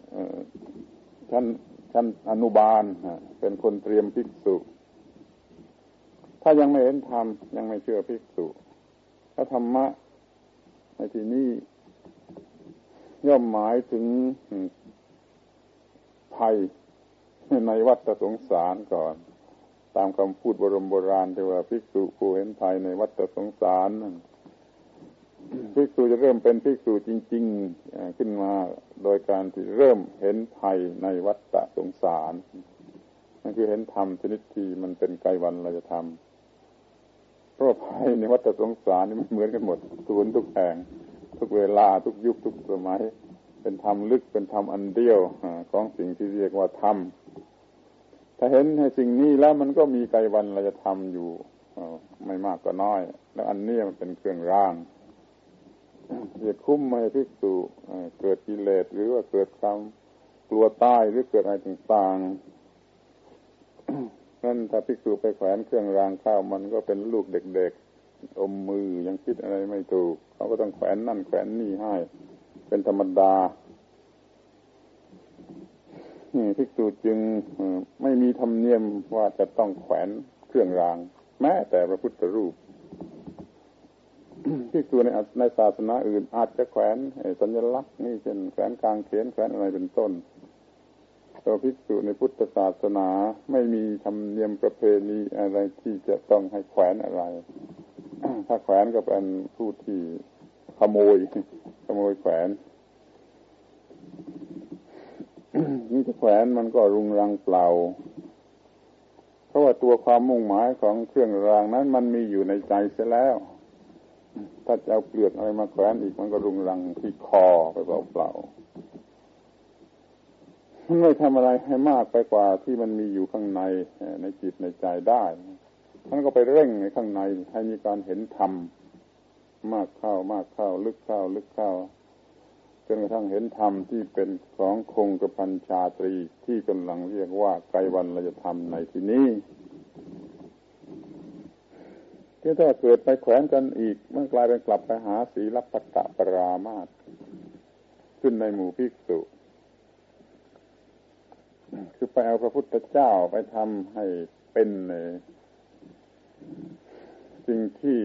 ชั้นอนุบาลเป็นคนเตรียมภิกษุถ้ายังไม่เห็นธรรมยังไม่เชื่อภิกษุถ้าธรรมะในที่นี้ย่อมหมายถึงภัยในวัฏสงสารก่อนตามคำพูดโบราณที่ว่าภิกษุผู้เห็นภัยในวัฏสงสารภิกษุจะเริ่มเป็นภิกษุจริงๆขึ้นมาโดยการที่เริ่มเห็นภัยในวัฏสงสารนั่นคือเห็นธรรมชนิดที่มันเป็นไกรวันเราจะทำเพราะภัยในวัฏสงสารนี่มันเหมือนกันหมดทุกแห่งทุกเวลาทุกยุคทุกสมัยเป็นธรรมลึกเป็นธรรมอันเดียวของสิ่งที่เรียกว่าธรรมถ้าเห็นให้สิ่งนี้แล้วมันก็มีไกรวันเราจะทำอยู่ไม่มากก็น้อยแล้วอันนี้มันเป็นเครื่องร่างจะคุ้มไม่ให้ภิกษุเกิดกิเลสหรือว่าเกิดความกลัวตายหรือเกิดอะไรต่างๆนั่นถ้าภิกษุไปแขวนเครื่องรางข้าวมันก็เป็นลูกเด็กๆอมมือยังคิดอะไรไม่ถูกเขาก็ต้องแขวนนั่นแขวนนี่ให้เป็นธรรมดาภิกษุจึงไม่มีธรรมเนียมว่าจะต้องแขวนเครื่องรางแม้แต่พระพุทธรูปภิกษุในศาสนาอื่นอาจจะแขวนสัญลักษณ์นี่เช่นแขวนกางเขนแขวนอะไรเป็นต้นแต่ภิกษุในพุทธศาสนาไม่มีธรรมเนียมประเพณีอะไรที่จะต้องให้แขวนอะไร ถ้าแขวนก็เป็นผู้ที่ขโมยแขวนนี่จะแขวนมันก็รุงรังเปล่าเพราะว่าตัวความมุ่งหมายของเครื่องรางนั้นมันมีอยู่ในใจเสียแล้วถ้าจะเอาเปลือกอะไรมาแขวนอีกมันก็รุงรังที่คอไปเปล่าๆมันไม่ทำอะไรให้มากไปกว่าที่มันมีอยู่ข้างในจิตในใจได้มันก็ไปเร่งในข้างในให้มีการเห็นธรรมมากเข้าลึกเข้าจนกระทั่งเห็นธรรมที่เป็นของคงกระพันชาตรีที่กำลังเรียกว่าไกรวรรณธรรมในที่นี้ที่ถ้าเกิดไปแขวนกันอีกมันกลายเป็นกลับไปหาศีลปัตตปรามาสขึ้นในหมู่ภิกษุคือไปเอาพระพุทธเจ้าไปทำให้เป็นสิ่งที่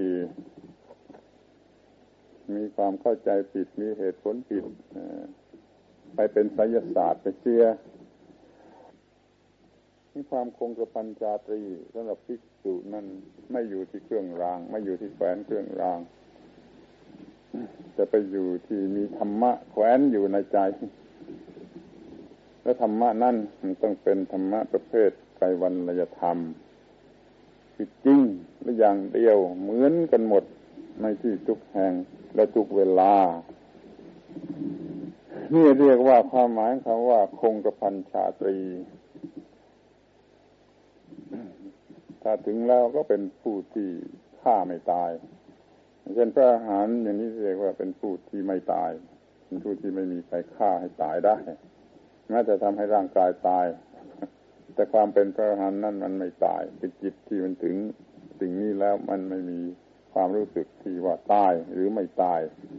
มีความเข้าใจผิดมีเหตุผลผิดไปเป็นไสยศาสตร์ไปเสียมีความคงกระพันชาตรีสำหรับภิกษุนั้นไม่อยู่ที่เครื่องรางไม่อยู่ที่แขวนเครื่องรางจะไปอยู่ที่มีธรรมะแขวนอยู่ในใจและธรรมะนั่นมันต้องเป็นธรรมะประเภทไกรวรรณธรรมคือจริงและอย่างเดียวเหมือนกันหมดในที่ทุกแห่งและทุกเวลานี่เรียกว่าความหมายคำว่าคงกระพันชาตรีถ้าถึงแล้วก็เป็นผู้ที่ฆ่าไม่ตายเช่นพระอรหันต์อย่างนี้เรียกว่าเป็นผู้ที่ไม่ตายเป็นผู้ที่ไม่มีใครฆ่าให้ตายได้แม้จะทำให้ร่างกายตายแต่ความเป็นพระอรหันต์นั่นมันไม่ตายเป็นจิตที่มันถึงสิ่งนี้แล้วมันไม่มีความรู้สึกที่ว่าตายหรือไม่ตาย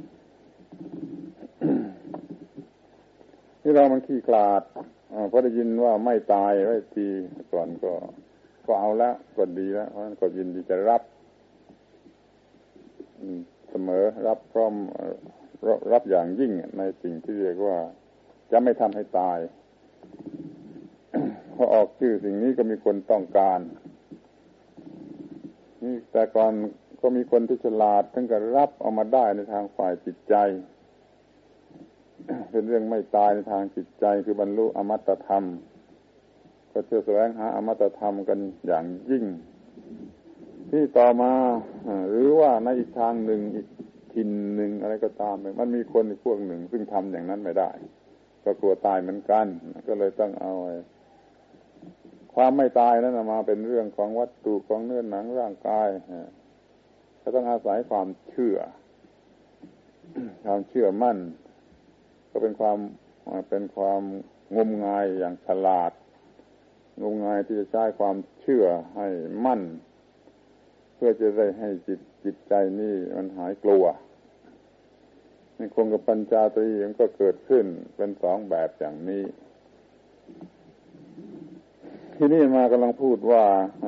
ที่เรามันขี้คลาดพอได้ยินว่าไม่ตายไว้ทีก่อนก็เอาละก็ดีแล้วเพราะฉะนั้นก็ยินดีจะรับเสมอรับพร้อมรับอย่างยิ่งในสิ่งที่เรียกว่าจะไม่ทำให้ตาย พอออกชื่อสิ่งนี้ก็มีคนต้องการนี่แต่ก่อนก็มีคนที่ฉลาดถึงกับรับเอามาได้ในทางฝ่ายจิตใจเป็นเรื่องไม่ตายในทางจิตใจคือบรรลุอมตะธรรมก็จะแสวงหาอมตะธรรมกันอย่างยิ่งที่ต่อมาหรือว่าในอีกทางหนึ่งอีกถิ่นหนึ่งอะไรก็ตามมันมีคนอีกพวกหนึ่งซึ่งทำอย่างนั้นไม่ได้ก็กลัวตายเหมือนกันก็เลยต้องเอาความไม่ตายนั้นมาเป็นเรื่องของวัตถุของเนื้อหนังร่างกายก็ต้องอาศัยความเชื่อมั่นก็เป็นความงมงายอย่างฉลาดงมงายที่จะใช้ความเชื่อให้มั่นเพื่อจะได้ให้จิตใจนี่มันหายกลัวในคงกับปัญจาตรีมันก็เกิดขึ้นเป็นสองแบบอย่างนี้ที่นี่มากำลังพูดว่า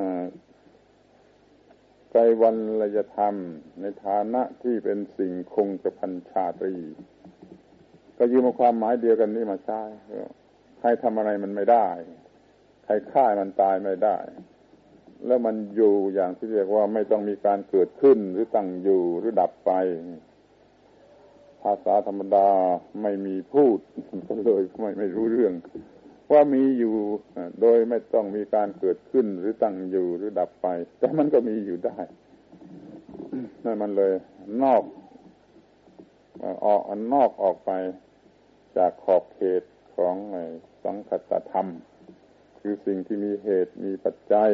ไกรวรรณธรรมในฐานะที่เป็นสิ่งคงกระพันชาตรีก็ยืมเอาความหมายเดียวกันนี้มาใช้ใครทำอะไรมันไม่ได้ใครฆ่ามันตายไม่ได้แล้วมันอยู่อย่างที่เรียกว่าไม่ต้องมีการเกิดขึ้นหรือตั้งอยู่หรือดับไปภาษาธรรมดาไม่มีพูดก็เลยไม่รู้เรื่องว่ามีอยู่โดยไม่ต้องมีการเกิดขึ้นหรือตั้งอยู่หรือดับไปแต่มันก็มีอยู่ได้นั่นมันเลยนอกออกไปจากขอบเขตของสังคตธรรมคือสิ่งที่มีเหตุมีปัจจัย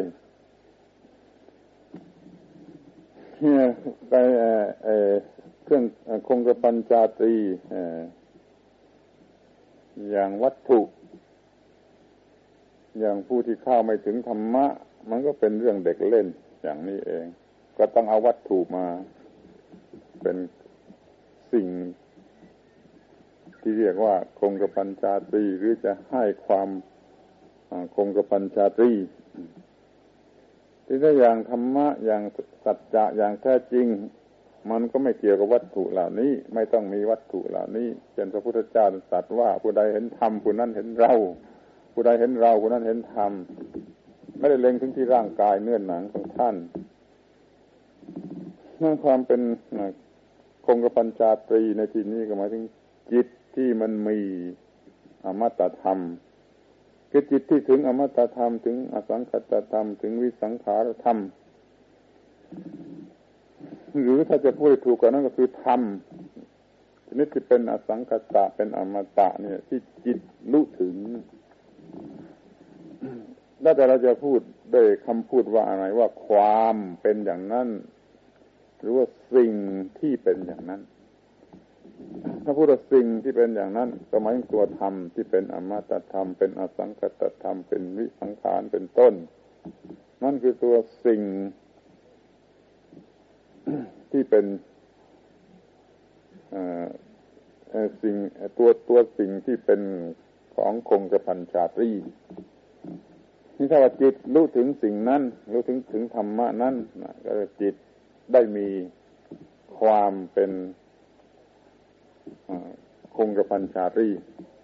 เนี่ยไปเครื่องคงกระพันชาตรีอย่างวัตถุอย่างผู้ที่เข้าไม่ถึงธรรมะมันก็เป็นเรื่องเด็กเล่นอย่างนี้เองก็ต้องเอาวัตถุมาเป็นสิ่งที่เรียกว่าคงกระพันชาตรีหรือจะให้ความคงกระพันชาตรีที่ได้อย่างธรรมะอย่างสัจจะอย่างแท้จริงมันก็ไม่เกี่ยวกับวัตถุเหล่านี้ไม่ต้องมีวัตถุเหล่านี้เช่นพระพุทธเจ้าตรัสว่าผู้ใดเห็นธรรมผู้นั้นเห็นเราผู้ใดเห็นเราผู้นั้นเห็นธรรมไม่ได้เล็งถึงที่ร่างกายเนื้อหนังของท่านนั่นความเป็นคงกปัญจาตรีในที่นี้ก็หมายถึงจิตที่มันมีอมตะธรรมคือจิตที่ถึงอมตะธรรมถึงอสังขตธรรมถึงวิสังขารธรรมหรือถ้าจะพูดถูกกว่านั้นก็คือธรรมชนิดที่เป็นอสังขตะเป็นอมตะเนี่ยที่จิตรู้ถึงแล้วแต่เราจะพูดด้วยคำพูดว่าอะไรว่าความเป็นอย่างนั้นหรือว่าสิ่งที่เป็นอย่างนั้นถ้าพูดว่าสิ่งที่เป็นอย่างนั้นก็หมายถึงตัวธรรมที่เป็นอมตะธรรมเป็นอสังขตธรรมเป็นวิสังขารเป็นต้นนั่นคือตัวสิ่งที่เป็นสิ่งตัวสิ่งที่เป็นของคงกปัญจาตรีนี่ถ้าว่าจิตรู้ถึงสิ่งนั้นรู้ถึงธรรมะนั้นก็จิตได้มีความเป็นคงกปัญจาตรี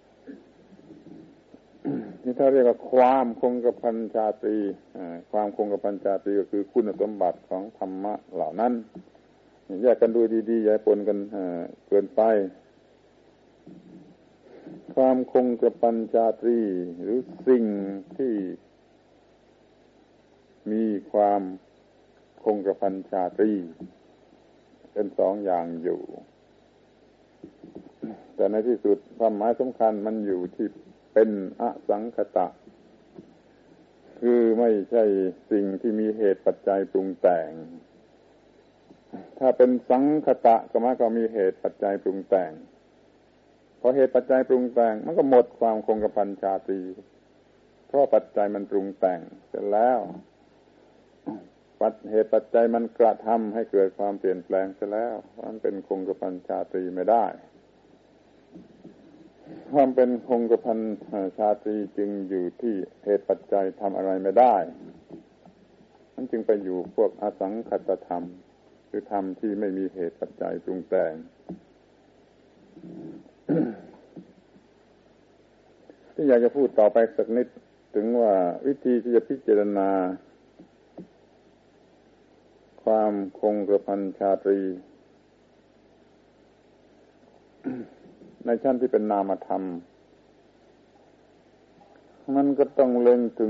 นี่ถ้าเรียกว่าความคงกปัญจาตรีความคงกปัญจาตรีก็คือคุณสมบัติของธรรมะเหล่านั้นแยกกันดูดีๆอย่าปนกันเกินไปความคงกปัญจาตรีหรือสิ่งที่มีความคงกปัญจาตรีเป็นสองอย่างอยู่แต่ในที่สุดความหมายสำคัญมันอยู่ที่เป็นอสังขตะคือไม่ใช่สิ่งที่มีเหตุปัจจัยปรุงแต่งถ้าเป็นสังขตะก็หมายความมีเหตุปัจจัยปรุงแต่งพอเหตุปัจจัยปรุงแต่งมันก็หมดความคงกปัญจาตรีเพราะปัจจัยมันปรุงแต่งเสร็จแล้วเหตุปัจจัยมันกระทำให้เกิดความเปลี่ยนแปลงเสร็จแล้วมันเป็นคงกปัญจาตรีไม่ได้ความเป็นคงกปัญจาตรีจึงอยู่ที่เหตุปัจจัยทำอะไรไม่ได้มันจึงไปอยู่พวกอสังขตธรรมคือธรรมที่ไม่มีเหตุปัจจัยปรุงแต่ง ที่อยากจะพูดต่อไปสักนิดถึงว่าวิธีที่จะพิจารณาความคงกปัญจาตรี ในชั้นที่เป็นนามธรรมมันก็ต้องเล็งถึง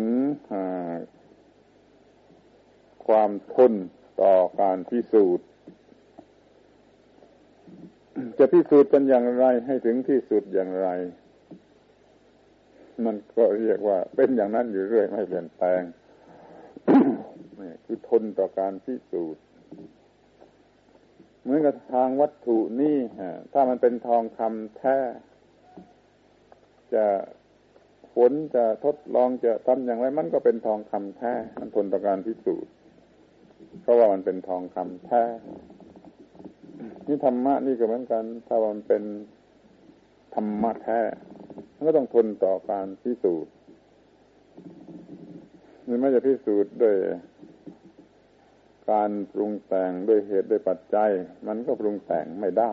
ความทนต่อการพิสูจน์จะพิสูจน์กันอย่างไรให้ถึงที่สุดอย่างไรมันก็เรียกว่าเป็นอย่างนั้นอยู่เรื่อยไม่เปลี่ยนแปลง นี่คือทนต่อการพิสูจน์เหมือนกับทางวัตถุนี่ถ้ามันเป็นทองคำแท้จะฝนจะทดลองจะทำอย่างไรมันก็เป็นทองคำแท้มันทนต่อการพิสูจน์เพราะว่ามันเป็นทองคำแท้นี่ธรรมะนี่ก็เหมือนกันถ้ามันเป็นธรรมะแท้มันก็ต้องทนต่อการพิสูจน์ไม่จะพิสูจน์ด้วยการปรุงแต่งด้วยเหตุด้วยปัจจัยมันก็ปรุงแต่งไม่ได้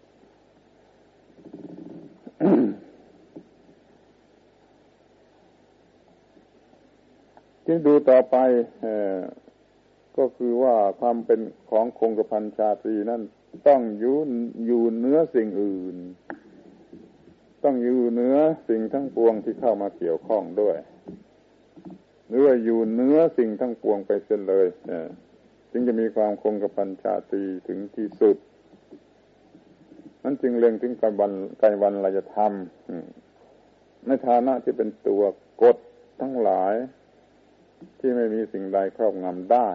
จึงดูต่อไปก็คือว่าความเป็นของคงกปัญจาตรีนั้นต้องอยู่เหนือสิ่งอื่นต้องอยู่เหนือสิ่งทั้งปวงที่เข้ามาเกี่ยวข้องด้วยหรือว่าอยู่เหนือสิ่งทั้งปวงไปเสียเลยจึงจะมีความคงกปัญจาตรีถึงที่สุดนั้นจึงเล็งถึงไกรวันลยธรรมในฐานะที่เป็นตัวกฎทั้งหลายที่ไม่มีสิ่งใดครอบงำได้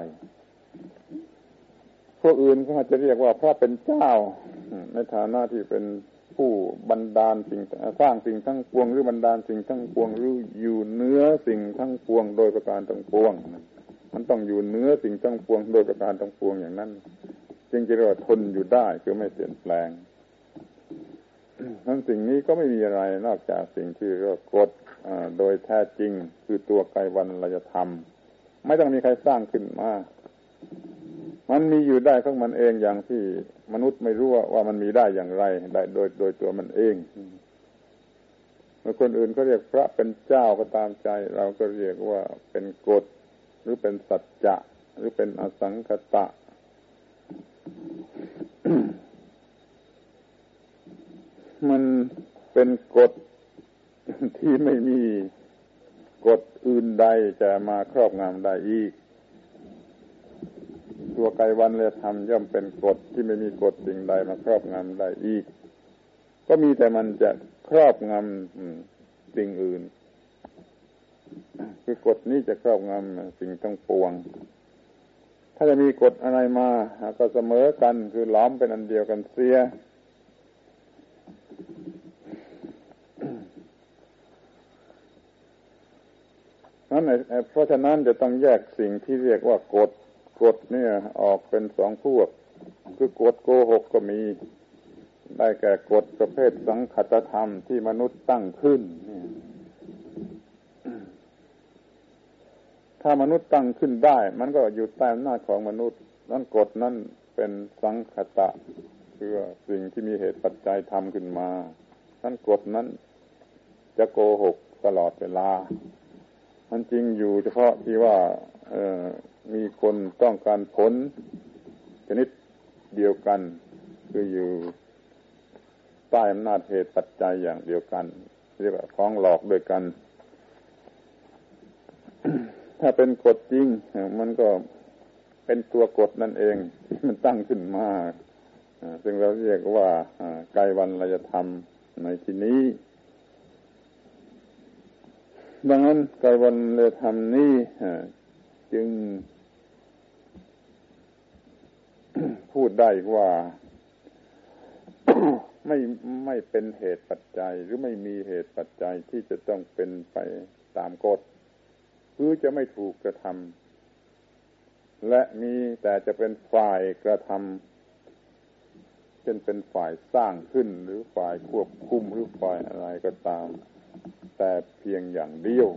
พวกอื่นก็อาจจะเรียกว่าพระเป็นเจ้าในฐานะที่เป็นผู้บันดาลสิ่งสร้างสิ่งทั้งปวงหรือบันดาลสิ่งทั้งปวงหรืออยู่เหนือสิ่งทั้งปวงโดยประการทั้งปวงมันต้องอยู่เหนือสิ่งทั้งปวงโดยประการทั้งปวงอย่างนั้นจึงจะเรียกว่าทนอยู่ได้คือไม่เปลี่ยนแปลงทั้งสิ่งนี้ก็ไม่มีอะไรนอกจากสิ่งที่เรียกกฎโดยแท้จริงคือตัวไกรวันลยธรรมไม่ต้องมีใครสร้างขึ้นมามันมีอยู่ได้ของมันเองอย่างที่มนุษย์ไม่รู้ว่ามันมีได้อย่างไรได้โดยตัวมันเองเมื่อคนอื่นเขาเรียกพระเป็นเจ้าก็ตามใจเราก็เรียกว่าเป็นกฎหรือเป็นสัจจะหรือเป็นอสังคตะ มันเป็นกฎที่ไม่มีกฎอื่นใดจะมาครอบงำได้อีกตัวไกรวันเลยธรรมย่อมเป็นกฎที่ไม่มีกฎสิ่งใดมาครอบงำได้อีกก็มีแต่มันจะครอบงำสิ่งอื่นคือกฎนี้จะครอบงำสิ่งทั้งปวงถ้าจะมีกฎอะไรมาก็เสมอกันคือล้อมเป็นอันเดียวกันเสียนั้นเพราะฉะนั้นจะต้องแยกสิ่งที่เรียกว่ากฎเนี่ยออกเป็นสองพวกคือกฎโกหกก็มีได้แก่กฎประเภทสังคตธรรมที่มนุษย์ตั้งขึ้นถ้ามนุษย์ตั้งขึ้นได้มันก็อยู่ใต้อำนาจของมนุษย์นั้นกฎนั้นเป็นสังคตะคือสิ่งที่มีเหตุปัจจัยทำขึ้นมานั้นกฎนั้นจะโกหกตลอดเวลามันจริงอยู่เฉพาะที่ว่ามีคนต้องการผลชนิดเดียวกันคืออยู่ใต้อำนาจเหตุปัจจัยอย่างเดียวกันเรียกว่าฟ้องหลอกด้วยกัน ถ้าเป็นกฎจริงมันก็เป็นตัวกฎนั่นเองที่มันตั้งขึ้นมาซึ่งเราเรียกว่าไกรวรรณธรรมในที่นี้ดังนั้นไกรวรรณธรรมนี้จึงพูดได้ว่า ไม่เป็นเหตุปัจจัยหรือไม่มีเหตุปัจจัยที่จะต้องเป็นไปตามกฎคือจะไม่ถูกกระทำและมีแต่จะเป็นฝ่ายกระทำเช่นเป็นฝ่ายสร้างขึ้นหรือฝ่ายควบคุมหรือฝ่ายอะไรก็ตามแต่เพียงอย่างเดียว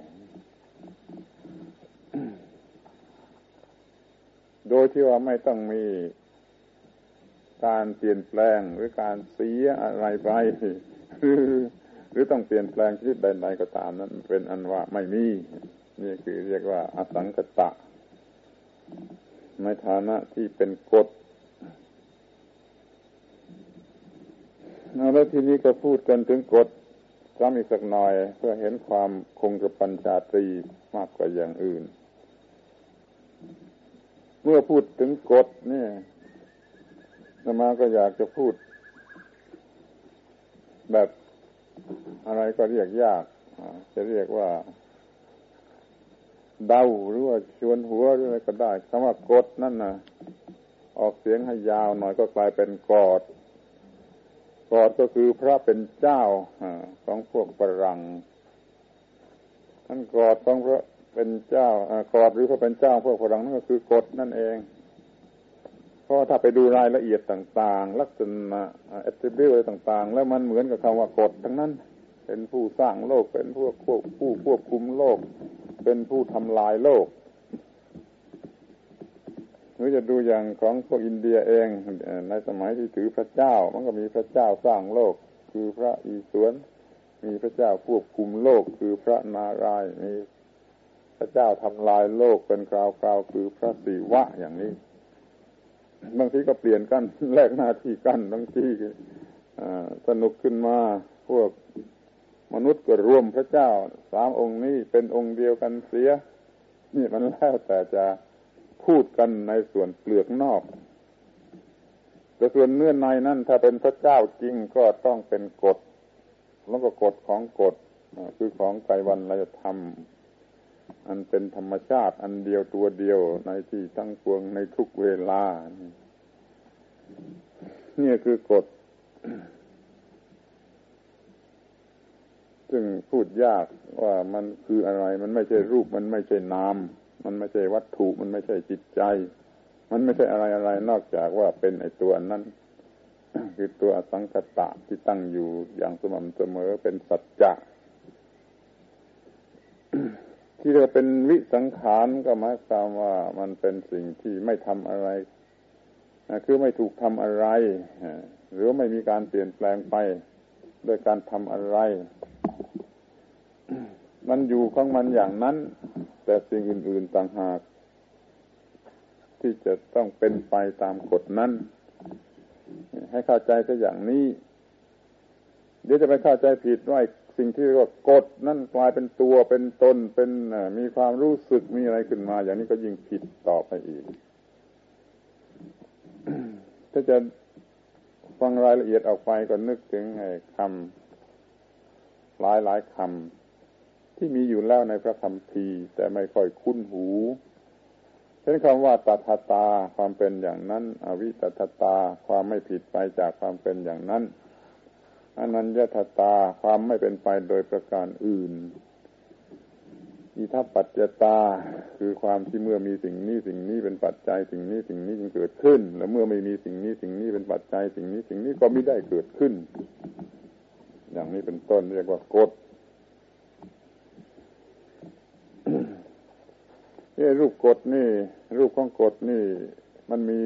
โดยที่ว่าไม่ต้องมีการเปลี่ยนแปลงหรือการเสียอะไรไปหรือต้องเปลี่ยนแปลงชีวิตใดๆก็ตามนั้นเป็นอันว่าไม่มีนี่คือเรียกว่าอสังคตะในฐานะที่เป็นกฎแล้วทีนี้ก็พูดกันถึงกฎซ้ำอีกสักหน่อยเพื่อเห็นความคงกระพันชาตรีมากกว่าอย่างอื่นเมื่อพูดถึงกฎเนี่ยอาตมาก็อยากจะพูดแบบอะไรก็เรียกยากจะเรียกว่าเดาหรือว่าชวนหัวหรืออะไรก็ได้คำว่ากฎนั่นนะออกเสียงให้ยาวหน่อยก็กลายเป็นกอดก็คือพระเป็นเจ้าของพวกฝรั่งท่านกอดของพระเป็นเจ้ากอดหรือพระเป็นเจ้าพวกฝรั่งนั่นก็คือกฎนั่นเองเพราะถ้าไปดูรายละเอียดต่างๆลักษณะattribute อะไรต่างๆแล้วมันเหมือนกับคำว่ากฎทั้งนั้นเป็นผู้สร้างโลกเป็นผู้ควบคุมโลกเป็นผู้ทำลายโลกหรือจะดูอย่างของพวกอินเดียเองในสมัยที่ถือพระเจ้ามันก็มีพระเจ้าสร้างโลกคือพระอิศวรมีพระเจ้าควบคุมโลกคือพระนารายณ์มีพระเจ้าทำลายโลกเป็นคราวๆคือพระศิวะอย่างนี้บางทีก็เปลี่ยนกันแลกหน้าที่กันบางทีสนุกขึ้นมาพวกมนุษย์ก็รวมพระเจ้าสามองค์นี้เป็นองค์เดียวกันเสียนี่มันแล้วแต่จะพูดกันในส่วนเปลือกนอกแต่ส่วนเนื้อในนั้นถ้าเป็นพระเจ้าจริงก็ต้องเป็นกฎแล้วก็กฎของกฎคือของไกรวรรณธรรมอันเป็นธรรมชาติอันเดียวตัวเดียวในที่ทั้งปวงในทุกเวลานี่คือกฎซึ่งพูดยากว่ามันคืออะไรมันไม่ใช่รูปมันไม่ใช่นามมันไม่ใช่วัตถุมันไม่ใช่จิตใจมันไม่ใช่อะไรนอกจากว่าเป็นไอ้ตัวนั้น คือตัวอสังคตะที่ตั้งอยู่อย่างสม่ำเสมอเป็นสัจจะ ที่เรียกเป็นวิสังขารก็หมายความว่ามันเป็นสิ่งที่ไม่ทำอะไรคือไม่ถูกทำอะไรหรือไม่มีการเปลี่ยนแปลงไปโดยการทำอะไรมันอยู่ของมันอย่างนั้นแต่สิ่งอื่นๆต่างหากที่จะต้องเป็นไปตามกฎนั้นให้เข้าใจซะอย่างนี้เดี๋ยวจะไปเข้าใจผิดว่าสิ่งที่เรียกว่ากฎนั่นกลายเป็นตัวเป็นตนเป็นมีความรู้สึกมีอะไรขึ้นมาอย่างนี้ก็ยิ่งผิดต่อไปอีก ถ้าจะฟังรายละเอียดออกไปก็นึกถึงคำหลายคำที่มีอยู่แล้วในพระคัมภีร์แต่ไม่ค่อยคุ้นหูเช่นคำว่าตถาตาความเป็นอย่างนั้นอวิตถตาความไม่ผิดไปจากความเป็นอย่างนั้นอนัญญตตาความไม่เป็นไปโดยประการอื่นอิทัปปัจจตาคือความที่เมื่อมีสิ่งนี้สิ่งนี้เป็นปัจจัยสิ่งนี้สิ่งนี้จึงเกิดขึ้นและเมื่อไม่มีสิ่งนี้สิ่งนี้เป็นปัจจัยสิ่งนี้สิ่งนี้ก็ไม่ได้เกิดขึ้นอย่างนี้เป็นต้นเรียกว่ากฎ รูปกฎนี่รูปของกฎนี่มันมี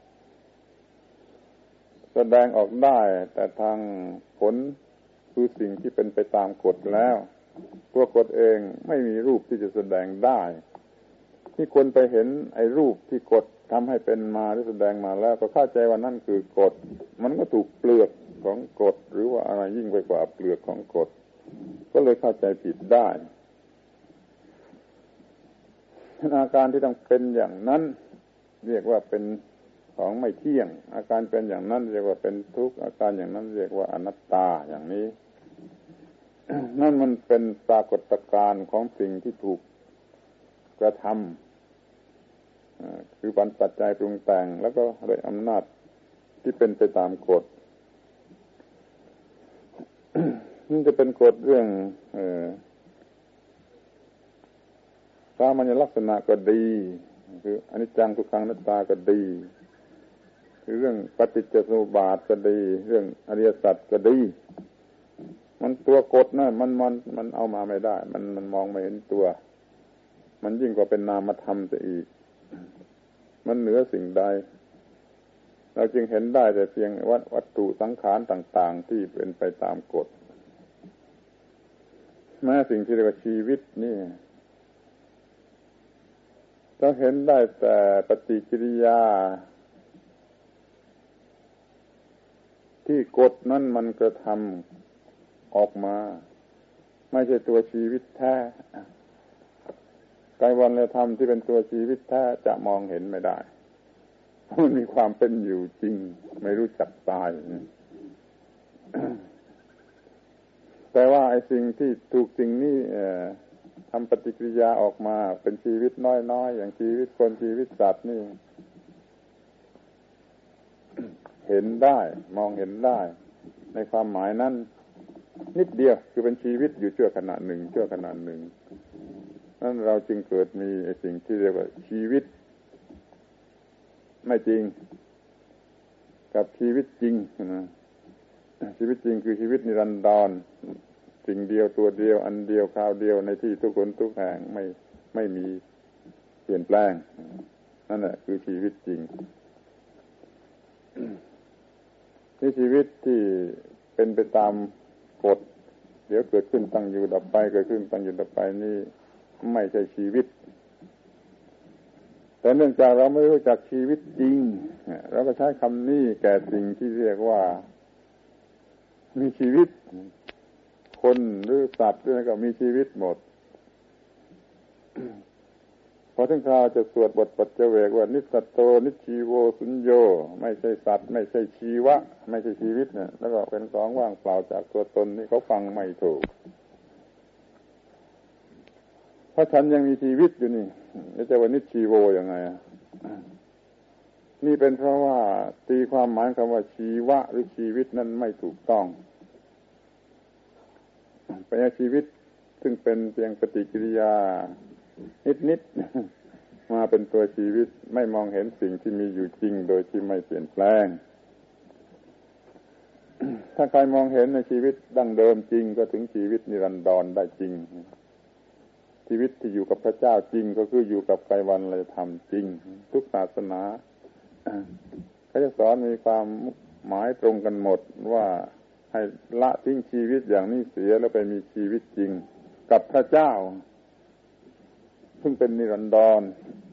แสดงออกได้แต่ทางผลคือสิ่งที่เป็นไปตามกฎแล้วตัวกฎเองไม่มีรูปที่จะแสดงได้ที่คนไปเห็นไอ้รูปที่กฎทำให้เป็นมาหรือแสดงมาแล้วก็เข้าใจว่านั่นคือกฎมันก็ถูกเปลือกของกฎหรือว่าอะไรยิ่งไปกว่าเปลือกของกฎก็เลยเข้าใจผิดได้อาการที่ต้องเป็นอย่างนั้นเรียกว่าเป็นของไม่เที่ยงอาการเป็นอย่างนั้นเรียกว่าเป็นทุกข์อาการอย่างนั้นเรียกว่าอนัตตาอย่างนี้ นั่นมันเป็นปรากฏการณ์ของสิ่งที่ถูกกระทำคือปัจจัยปรุงแต่งแล้วก็ด้วยอำนาจที่เป็นไปตามกฎ นี่จะเป็นกฎเรื่องสามัญลักษณะก็ดีคืออนิจจังทุกขังอนัตตาก็ดีคือเรื่องปฏิจจสมุปบาทก็ดีเรื่องอริยสัจก็ดีมันตัวกฎนะมันเอามาไม่ได้มันมองไม่เห็นตัวมันยิ่งกว่าเป็นนามธรรมซะอีกมันเหนือสิ่งใดเราจึงเห็นได้แต่เพียงวัตถุสังขารต่างๆที่เป็นไปตามกฎแม้สิ่งที่เรียกว่าชีวิตนี่เราเห็นได้แต่ปฏิกิริยาที่กฎนั้นมันกระทำออกมาไม่ใช่ตัวชีวิตแท้ไตรวัฏธรรมที่เป็นตัวชีวิตแท้จะมองเห็นไม่ได้มันมีความเป็นอยู่จริงไม่รู้จักตาย แต่ว่าไอ้สิ่งที่ถูกสิ่งนี้ทำปฏิกิริยาออกมาเป็นชีวิตน้อยๆอย่างชีวิตคนชีวิตสัตว์นี่ เห็นได้มองเห็นได้ในความหมายนั้นนิดเดียวคือเป็นชีวิตอยู่ชั่วขณะหนึ่งนั้นเราจึงเกิดมีไอ้สิ่งที่เรียกว่าชีวิตไม่จริงกับชีวิตจริงนะชีวิตจริงคือชีวิตนิรันดรสิ่งเดียวตัวเดียวอันเดียวคราวเดียวในที่ทุกคนทุกแห่งไม่มีเปลี่ยนแปลงนั่นแหละคือชีวิตจริงนี่ชีวิตที่เป็นไปตามกฎเดี๋ยวเกิดขึ้นตั้งอยู่ดับไปเกิดขึ้นตั้งอยู่ดับไปนี่ไม่ใช่ชีวิตแต่เนื่องจากเราไม่รู้จักชีวิตจริงเราก็ใช้คำนี้แก่สิ่งที่เรียกว่ามีชีวิตคนหรือสัตว์ด้วยก็มีชีวิตหมด พอถึงคราวจะสวดบทปัจเจเวกว่านิสัตโตนิชีโวสุญโญไม่ใช่สัตว์ไม่ใช่ชีวะไม่ใช่ชีวิตเนี่ยแล้วก็เป็นของว่างเปล่าจากตัวตนนี่เขาฟังไม่ถูกเพราะฉันยังมีชีวิตอยู่นี่จะว่านิชีโวยังไงนี่เป็นเพราะว่าตีความหมายคำว่าชีวะหรือชีวิตนั้นไม่ถูกต้องเป็นชีวิตซึ่งเป็นเพียงปฏิกิริยานิดๆมาเป็นตัวชีวิตไม่มองเห็นสิ่งที่มีอยู่จริงโดยที่ไม่เปลี่ยนแปลงถ้าใครมองเห็นในชีวิตดั้งเดิมจริงก็ถึงชีวิตนิรันดรได้จริงชีวิตที่อยู่กับพระเจ้าจริงก็คืออยู่กับไตรวัฏธรรมจริงทุกศาสนาเขาจะสอนมีความหมายตรงกันหมดว่าให้ละทิ้งชีวิตอย่างนี้เสียแล้วไปมีชีวิตจริงกับพระเจ้าซึ่งเป็นนิรันดร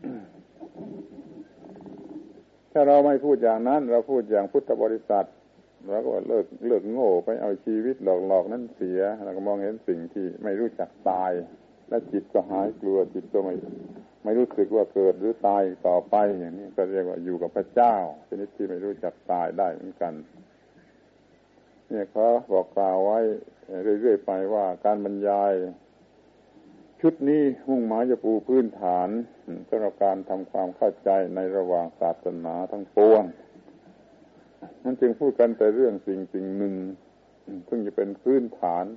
ถ้าเราไม่พูดอย่างนั้นเราพูดอย่างพุทธบริษัทเราก็เลิกโง่ไปเอาชีวิตหลอกๆนั้นเสียแล้วก็มองเห็นสิ่งที่ไม่รู้จักตายและจิตก็หายกลัวจิตก็ไม่รู้สึกว่าเกิดหรือตายต่อไปอย่างนี้ก็เรียกว่าอยู่กับพระเจ้าชนิดที่ไม่รู้จักตายได้เหมือนกันเนี่ยเขาบอกกล่าวไว้เรื่อยๆไปว่าการบรรยายชุดนี้มุ่งหมายจะปูพื้นฐานสำหรับการทำความเข้าใจในระหว่างศาสนาทั้งปวงมันจึงพูดกันแต่เรื่องสิ่งหนึ่งซึ่งจะเป็นพื้นฐาน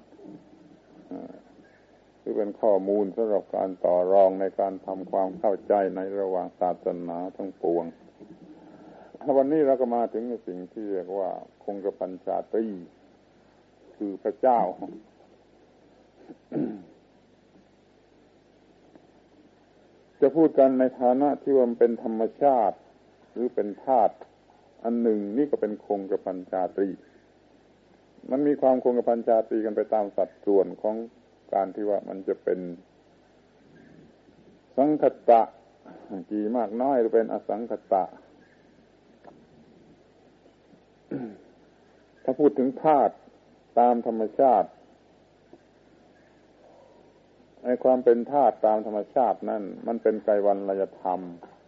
หรือเป็นข้อมูลสำหรับการต่อรองในการทำความเข้าใจในระหว่างศาสนาทั้งปวงวันนี้เราก็มาถึงสิ่งที่เรียกว่าคงกระพันชาตรีคือพระเจ้า จะพูดกันในฐานะที่ว่ามันเป็นธรรมชาติหรือเป็นธาตุอันหนึ่งนี่ก็เป็นคงกระพันชาตรีมันมีความคงกระพันชาตรีกันไปตามสัดส่วนของการที่ว่ามันจะเป็นสังคตะกี่มากน้อยหรือเป็นอสังคตะ ถ้าพูดถึงธาตุตามธรรมชาติในความเป็นธาตุตามธรรมชาตินั่นมันเป็นไกวัลยธรรม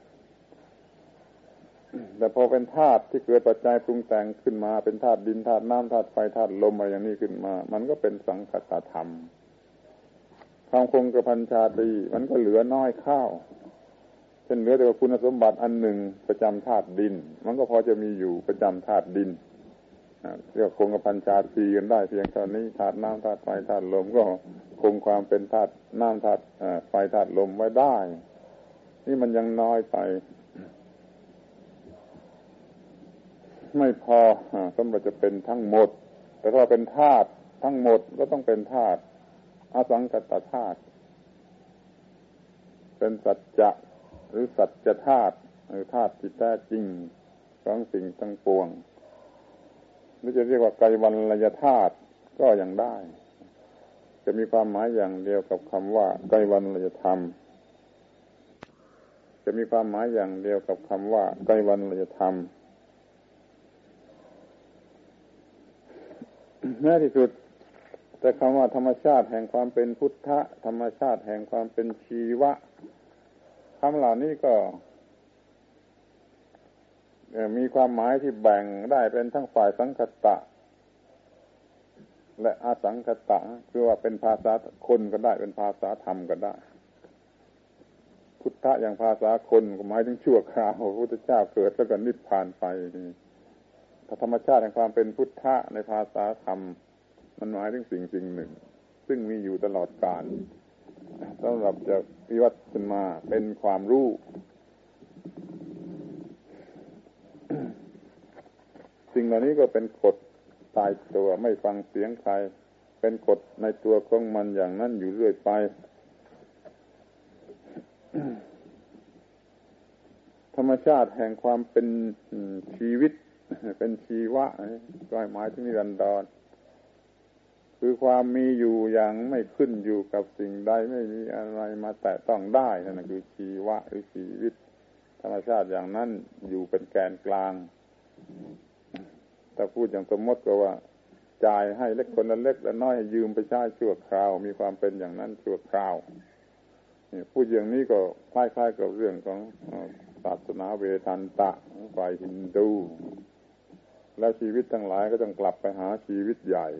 แต่พอเป็นธาตุที่เกิดปัจจัยปรุงแต่งขึ้นมาเป็นธาตุดินธาตุน้ำธาตุไฟธาตุลมอะไรอย่างนี้ขึ้นมามันก็เป็นสังคตธรรมความคงกระพันชาตรีมันก็เหลือน้อยข้าวเช่นเหลือแต่คุณสมบัติอันหนึ่งประจำธาตุดินมันก็พอจะมีอยู่ประจำธาตุดินเรียกคงกระพันชาตรีกันได้เพียงเท่านี้ธาตุน้ำธาตุไฟธาตุลมก็คงความเป็นธาตุน้ำธาตุไฟธาตุลมไว้ได้นี่มันยังน้อยไปไม่พอสำหรับจะเป็นทั้งหมดแต่ถ้าเป็นธาตุทั้งหมดก็ต้องเป็นธาตุอสังคตธาตุเป็นสัจจะหรือสัจธาตุหรือธาตุที่แท้จริงของสิ่งทั้งปวงหรือจะเรียกว่าไกวัลยธาตุก็ยังได้จะมีความหมายอย่างเดียวกับคำว่าไกวัลยธรรมจะมีความหมายอย่างเดียวกับคำว่าไกวัลยธรรมแม้ที่สุดแต่คำว่าธรรมชาติแห่งความเป็นพุทธะธรรมชาติแห่งความเป็นชีวะคำเหล่านี้ก็มีความหมายที่แบ่งได้เป็นทั้งฝ่ายสังคตะและอสังคตะคือว่าเป็นภาษาคนก็ได้เป็นภาษาธรรมก็ได้พุทธะอย่างภาษาคนก็หมายถึงชั่วคราวพระพุทธเจ้าเกิดแล้วก็นิพพานไปนี่ธรรมชาติแห่งความเป็นพุทธะในภาษาธรรมมันหมายถึงสิ่งหนึ่งซึ่งมีอยู่ตลอดกาลสำหรับจะวิวัฒน์มาเป็นความรู้สิ่งเหล่านี้ก็เป็นกฎตายตัวไม่ฟังเสียงใครเป็นกฎในตัวของมันอย่างนั้นอยู่เรื่อยไป ธรรมชาติแห่งความเป็นชีวิตเป็นชีวะก็หมายถึงนิรันดรคือความมีอยู่อย่างไม่ขึ้นอยู่กับสิ่งใดไม่มีอะไรมาแตะต้องได้นั่นคือชีวะหรือชีวิตธรรมชาติอย่างนั้นอยู่เป็นแกนกลางถ้าพูดอย่างสมมติก็ว่าจ่ายให้เล็กคนละเล็กละน้อยยืมไปใช้ชั่วคราวมีความเป็นอย่างนั้นชั่วคราวพูดอย่างนี้ก็คล้ายๆกับเรื่องของศาสนาเวทันตะฝ่ายฮินดูแล้วชีวิตทั้งหลายก็ต้องกลับไปหาชีวิตใหญ่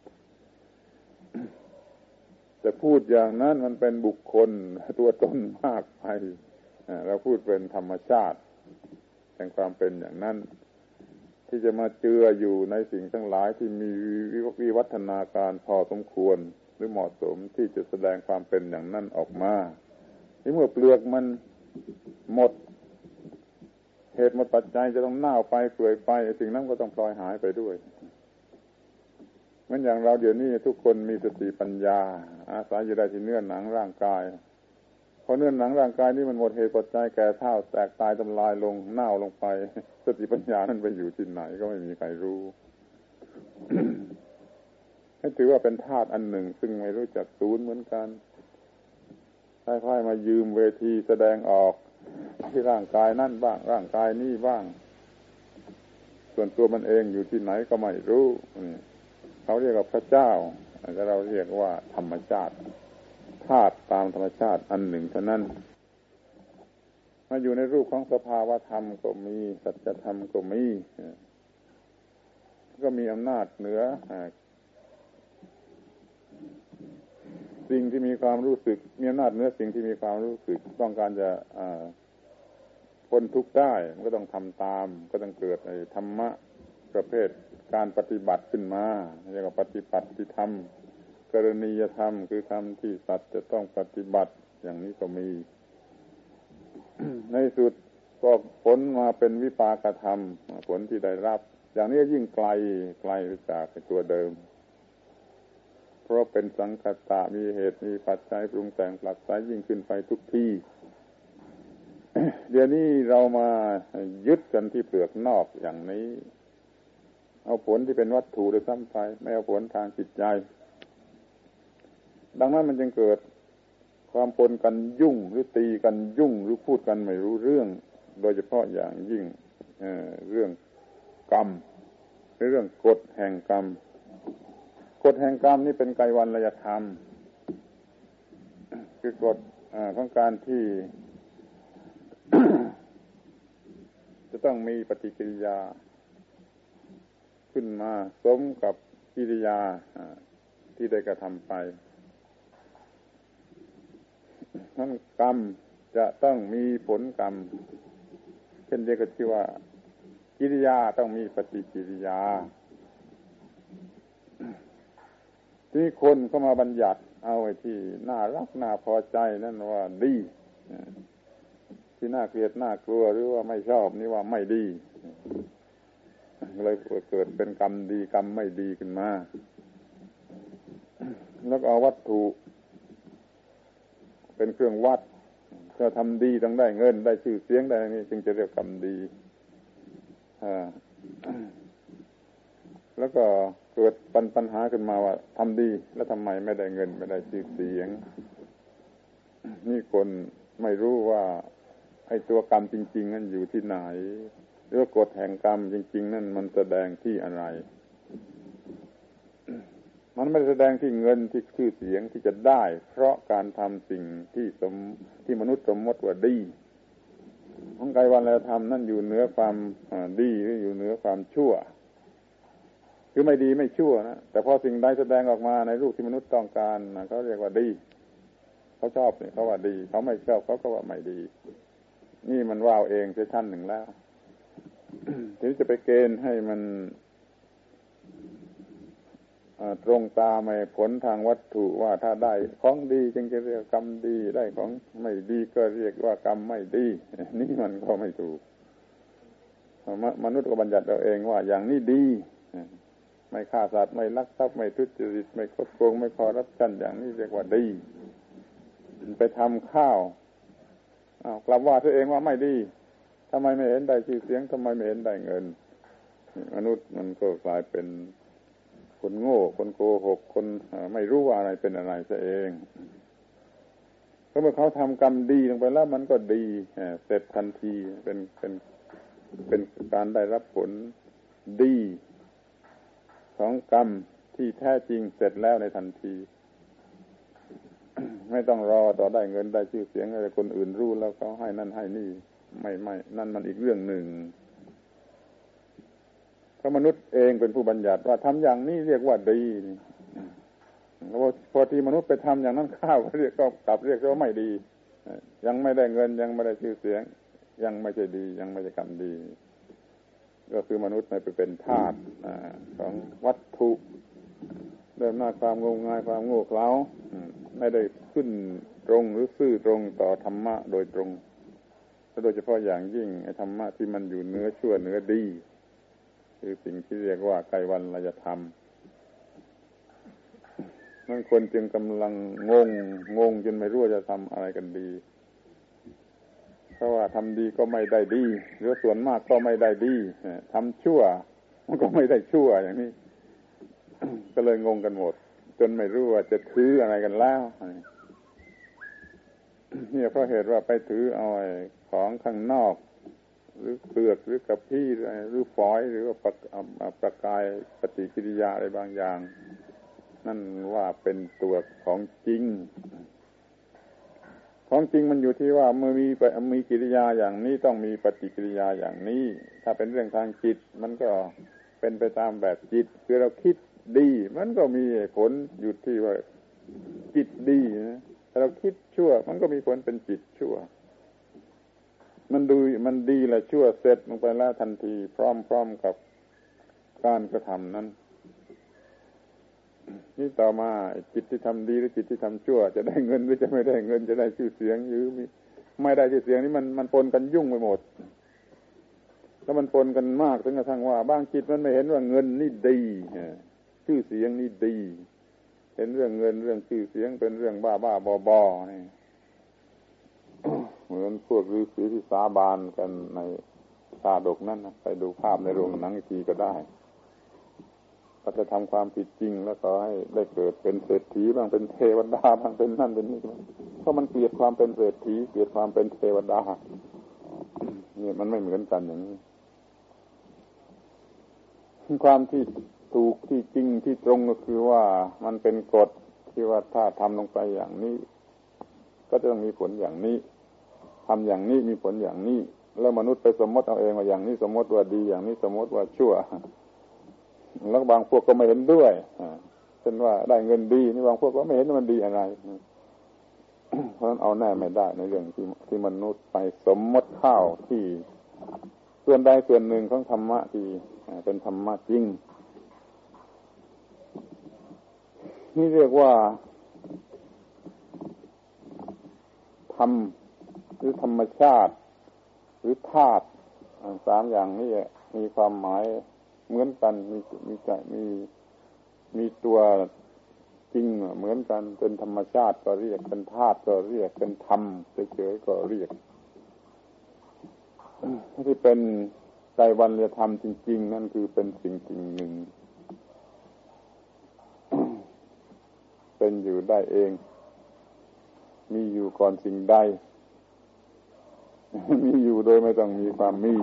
จะพูดอย่างนั้นมันเป็นบุคคลตัวตนมากไปเราพูดเป็นธรรมชาติแห่งความเป็นอย่างนั้นที่จะมาเจืออยู่ในสิ่งทั้งหลายที่มีวิวัฒนาการพอสมควรหรือเหมาะสมที่จะแสดงความเป็นอย่างนั้นออกมาที่เมื่อเปลือกมันหมดเหตุหมดปัจจัยจะต้องเน่าไปเปื่อยไปสิ่งนั้นก็ต้องพลอยหายไปด้วยเหมือนอย่างเราเดี๋ยวนี้ทุกคนมีสติปัญญาอาศัยอยู่ได้ที่เนื้อหนังร่างกายพอเนื้อหนังร่างกายนี้มันหมดเหตุปัจจัยแก่เฒ่าแตกตายทำลายลงเน่าลงไปสติปัญญานั้นไปอยู่ที่ไหนก็ไม่มีใครรู้ ให้ถือว่าเป็นธาตุอันหนึ่งซึ่งไม่รู้จักศูนย์เหมือนกันคล้ายๆมายืมเวทีแสดงออกที่ร่างกายนั่นบ้างร่างกายนี้บ้างส่วนตัวมันเองอยู่ที่ไหนก็ไม่รู้เขาเรียกว่าพระเจ้าแต่เราเรียกว่าธรรมชาติธาตุตามธรรมชาติอันหนึ่งเท่านั้นมาอยู่ในรูปของสภาวธรรมก็มีสัจธรรมก็มีก็มีอำนาจเหนือสิ่งที่มีความรู้สึกมีอำนาจเหนือสิ่งที่มีความรู้สึกต้องการจะพ้นทุกข์ได้มันก็ต้องทำตามก็ต้องเกิดในธรรมะประเภทการปฏิบัติขึ้นมาเรียกว่าปฏิบัติธรรมกรณียธรรมคือธรรมที่สัตว์จะต้องปฏิบัติอย่างนี้ก็มี ในสุดก็ผลมาเป็นวิปากธรรมผลที่ได้รับอย่างนี้ยิ่งไกลจากตัวเดิมเพราะเป็นสังคตะมีเหตุมีปัจจัยปรุงแต่งผลักไสยิ่งขึ้นไปทุกที่ เดี๋ยวนี้เรามายึดกันที่เปลือกนอกอย่างนี้เอาผลที่เป็นวัตถุโดยซ้ำไปไม่เอาผลทางจิตใจดังนั้นมันจึงเกิดความปนกันยุ่งหรือตีกันยุ่งหรือพูดกันไม่รู้เรื่องโดยเฉพาะอย่างยิ่งเรื่องกรรมหรือเรื่องกฎแห่งกรรมกฎแห่งกรรมนี่เป็นไกรวัลยธรรมคือกฎของการที่ จะต้องมีปฏิกิริยาขึ้นมาสมกับกิริยาที่ได้กระทำไปนั้นกรรมจะต้องมีผลกรรมเช่นเดียวกับที่ว่ากิริยาต้องมีปฏิกิริยาที่คนเข้ามาบัญญัติเอาไอ้ที่น่ารักน่าพอใจนั่นว่าดีที่น่าเกลียดน่ากลัวหรือว่าไม่ชอบนี่ว่าไม่ดีเลยเกิดเป็นกรรมดีกรรมไม่ดีขึ้นมาแล้วเอาวัตถุเป็นเครื่องวัดถ้าทำดีต้องได้เงินได้ชื่อเสียงได้นี่จึงจะเรียกกรรมดีแล้วก็เกิดปัญหาขึ้นมาว่าทำดีแล้วทำไมไม่ได้เงินไม่ได้ชื่อเสียงนี่คนไม่รู้ว่าไอ้ตัวกรรมจริงๆนั่นอยู่ที่ไหนหรือกฎแห่งกรรมจริงๆนั่นมันแสดงที่อะไรมันไม่แสดงที่เงินที่ชื่อเสียงที่จะได้เพราะการทำสิ่งที่มนุษย์สมมติว่าดีของไกรวัลธรรมนั่นอยู่เหนือความดีหรืออยู่เหนือความชั่วคือไม่ดีไม่ชั่วนะแต่พอสิ่งใดแสดงออกมาในรูปที่มนุษย์ต้องการเขาเรียกว่าดีเขาชอบเนี่ยเขาว่าดีเขาไม่ชอบเขาก็ว่าไม่ดีนี่มันว่าเองเสียชั้นหนึ่งแล้ว ทีนี้จะไปเกณฑ์ให้มันตรงตามผลทางวัตถุว่าถ้าได้ของดีจึงจะเรียกกรรมดีได้ของไม่ดีก็เรียกว่ากรรมไม่ดีนี่มันก็ไม่ถูกมนุษย์ก็บัญญัติเอาเองว่าอย่างนี้ดีไม่ฆ่าสัตว์ไม่ลักทรัพย์ไม่ทุจริตไม่คดโกงไม่คอร์รัปชันอย่างนี้เรียกว่าดีไปทำข้าวกลับว่าตัวเองว่าไม่ดีทำไมไม่เห็นได้ชื่อเสียงทำไมไม่เห็นได้เงินมนุษย์มันก็กลายเป็นคนโง่คนโกหกคนไม่รู้ว่าอะไรเป็นอะไรซะเองเพราะเมื่อเขาทำกรรมดีลงไปแล้วมันก็ดีเสร็จทันทีเป็นการได้รับผลดีของกรรมที่แท้จริงเสร็จแล้วในทันที ไม่ต้องรอต่อได้เงินได้ชื่อเสียงอะไรคนอื่นรู้แล้วเขาให้นั่นให้นี่ไม่นั่นมันอีกเรื่องหนึ่งเพราะมนุษย์เองเป็นผู้บัญญัติว่าทำอย่างนี้เรียกว่าดีแล้วพอที่มนุษย์ไปทำอย่างนั้นข้าวก็เรียกก็กลับเรียกว่าไม่ดียังไม่ได้เงินยังไม่ได้ชื่อเสียงยังไม่ใช่ดียังไม่ใช่กรรมดีก็คือมนุษย์ไม่ไปเป็นทาสของวัตถุเริ่มหน้าความงมงายความโง่เขลาไม่ได้ขึ้นตรงหรือซื่อตรงต่อธรรมะโดยตรงและโดยเฉพาะอย่างยิ่งไอ้ธรรมะที่มันอยู่เหนือชั่วเหนือดีคือสิ่งที่เรียกว่าไกรวัลยธรรมนั่นคนจึงกำลังงงจนไม่รู้จะทำอะไรกันดีราะว่าทำดีก็ไม่ได้ดีหรือส่วนมากก็ไม่ได้ดีทำชั่วมันก็ไม่ได้ชั่วอย่างนี้ ก็เลยงงกันหมดจนไม่รู้ว่าจะถืออะไรกันแล้วเนี่ยเพราะเหตุว่าไปถือเอาของข้างนอกหรือเปลือกหรือกระพี้หรือฝอยหรือว่าประกายปฏิกิริยาอะไรบางอย่างนั่นว่าเป็นตัวของจริงของจริงมันอยู่ที่ว่าเมื่อมีกิริยาอย่างนี้ต้องมีปฏิกิริยาอย่างนี้ถ้าเป็นเรื่องทางจิตมันก็เป็นไปตามแบบจิตคือเราคิดดีมันก็มีผลอยู่ที่ว่าจิตดีนะถ้าเราคิดชั่วมันก็มีผลเป็นจิตชั่วมันดีและชั่วเสร็จลงไปแล้วทันทีพร้อมๆกับการกระทำนั้นนี่ต่อมาจิตที่ทำดีหรือจิตที่ทำชั่วจะได้เงินหรือจะไม่ได้เงินจะได้ชื่อเสียงหรือไม่ได้ชื่อเสียงนี่มันปนกันยุ่งไปหมดแล้วมันปนกันมากถึงกระทั่งว่าบางจิตมันไม่เห็นว่าเงินนี่ดีชื่อเสียงนี่ดีเห็นเรื่องเงินเรื่องชื่อเสียงเป็นเรื่องบ้าบอนี่เหมือนพวกฤาษีที่สาบานกันในชาดกนั่นนะไปดูภาพในโรงหนังอีกทีก็ได้ก็จะทำความผิดจริงแล้วก็ให้ได้เกิดเป็นเศรษฐีบ้างเป็นเทวดาบ้างเป็นนั่นเป็นนี่เพราะมันเกลียดความเป็นเศรษฐีเกลียดความเป็นเทวดานี่มันไม่เหมือนกันอย่างนี้ความที่ถูกที่จริงที่ตรงก็คือว่ามันเป็นกฎที่ว่าถ้าทำลงไปอย่างนี้ก็จะต้องมีผลอย่างนี้ทำอย่างนี้มีผลอย่างนี้แล้วมนุษย์ไปสมมติเอาเองว่าอย่างนี้สมมติว่าดีอย่างนี้สมมติว่าชั่วแล้วบางพวกก็ไม่เห็นด้วยเช่นว่าได้เงินดีนี่บางพวกก็ไม่เห็นว่ามันดีอะไรเพราะฉะนั้นเอาแน่ไม่ได้ในเรื่องที่มนุษย์ไปสมมติเข้าที่ส่วนใดส่วนหนึ่งของธรรมะที่เป็นธรรมะจริงนี่เรียกว่าธรรมหรือธรรมชาติหรือธาตุสามอย่างนี้มีความหมายเหมือนกันมีตัวจริงเหมือนกันเป็นธรรมชาติก็เรียกเป็นธาตุก็เรียกเป็นธรรมเฉยๆก็เรียกที่เป็นไตรวรรณธรรมจริงๆนั่นคือเป็นสิ่งหนึ่งเป็นอยู่ได้เองมีอยู่ก่อนสิ่งใดมีอยู่โดยไม่ต้องมีความมี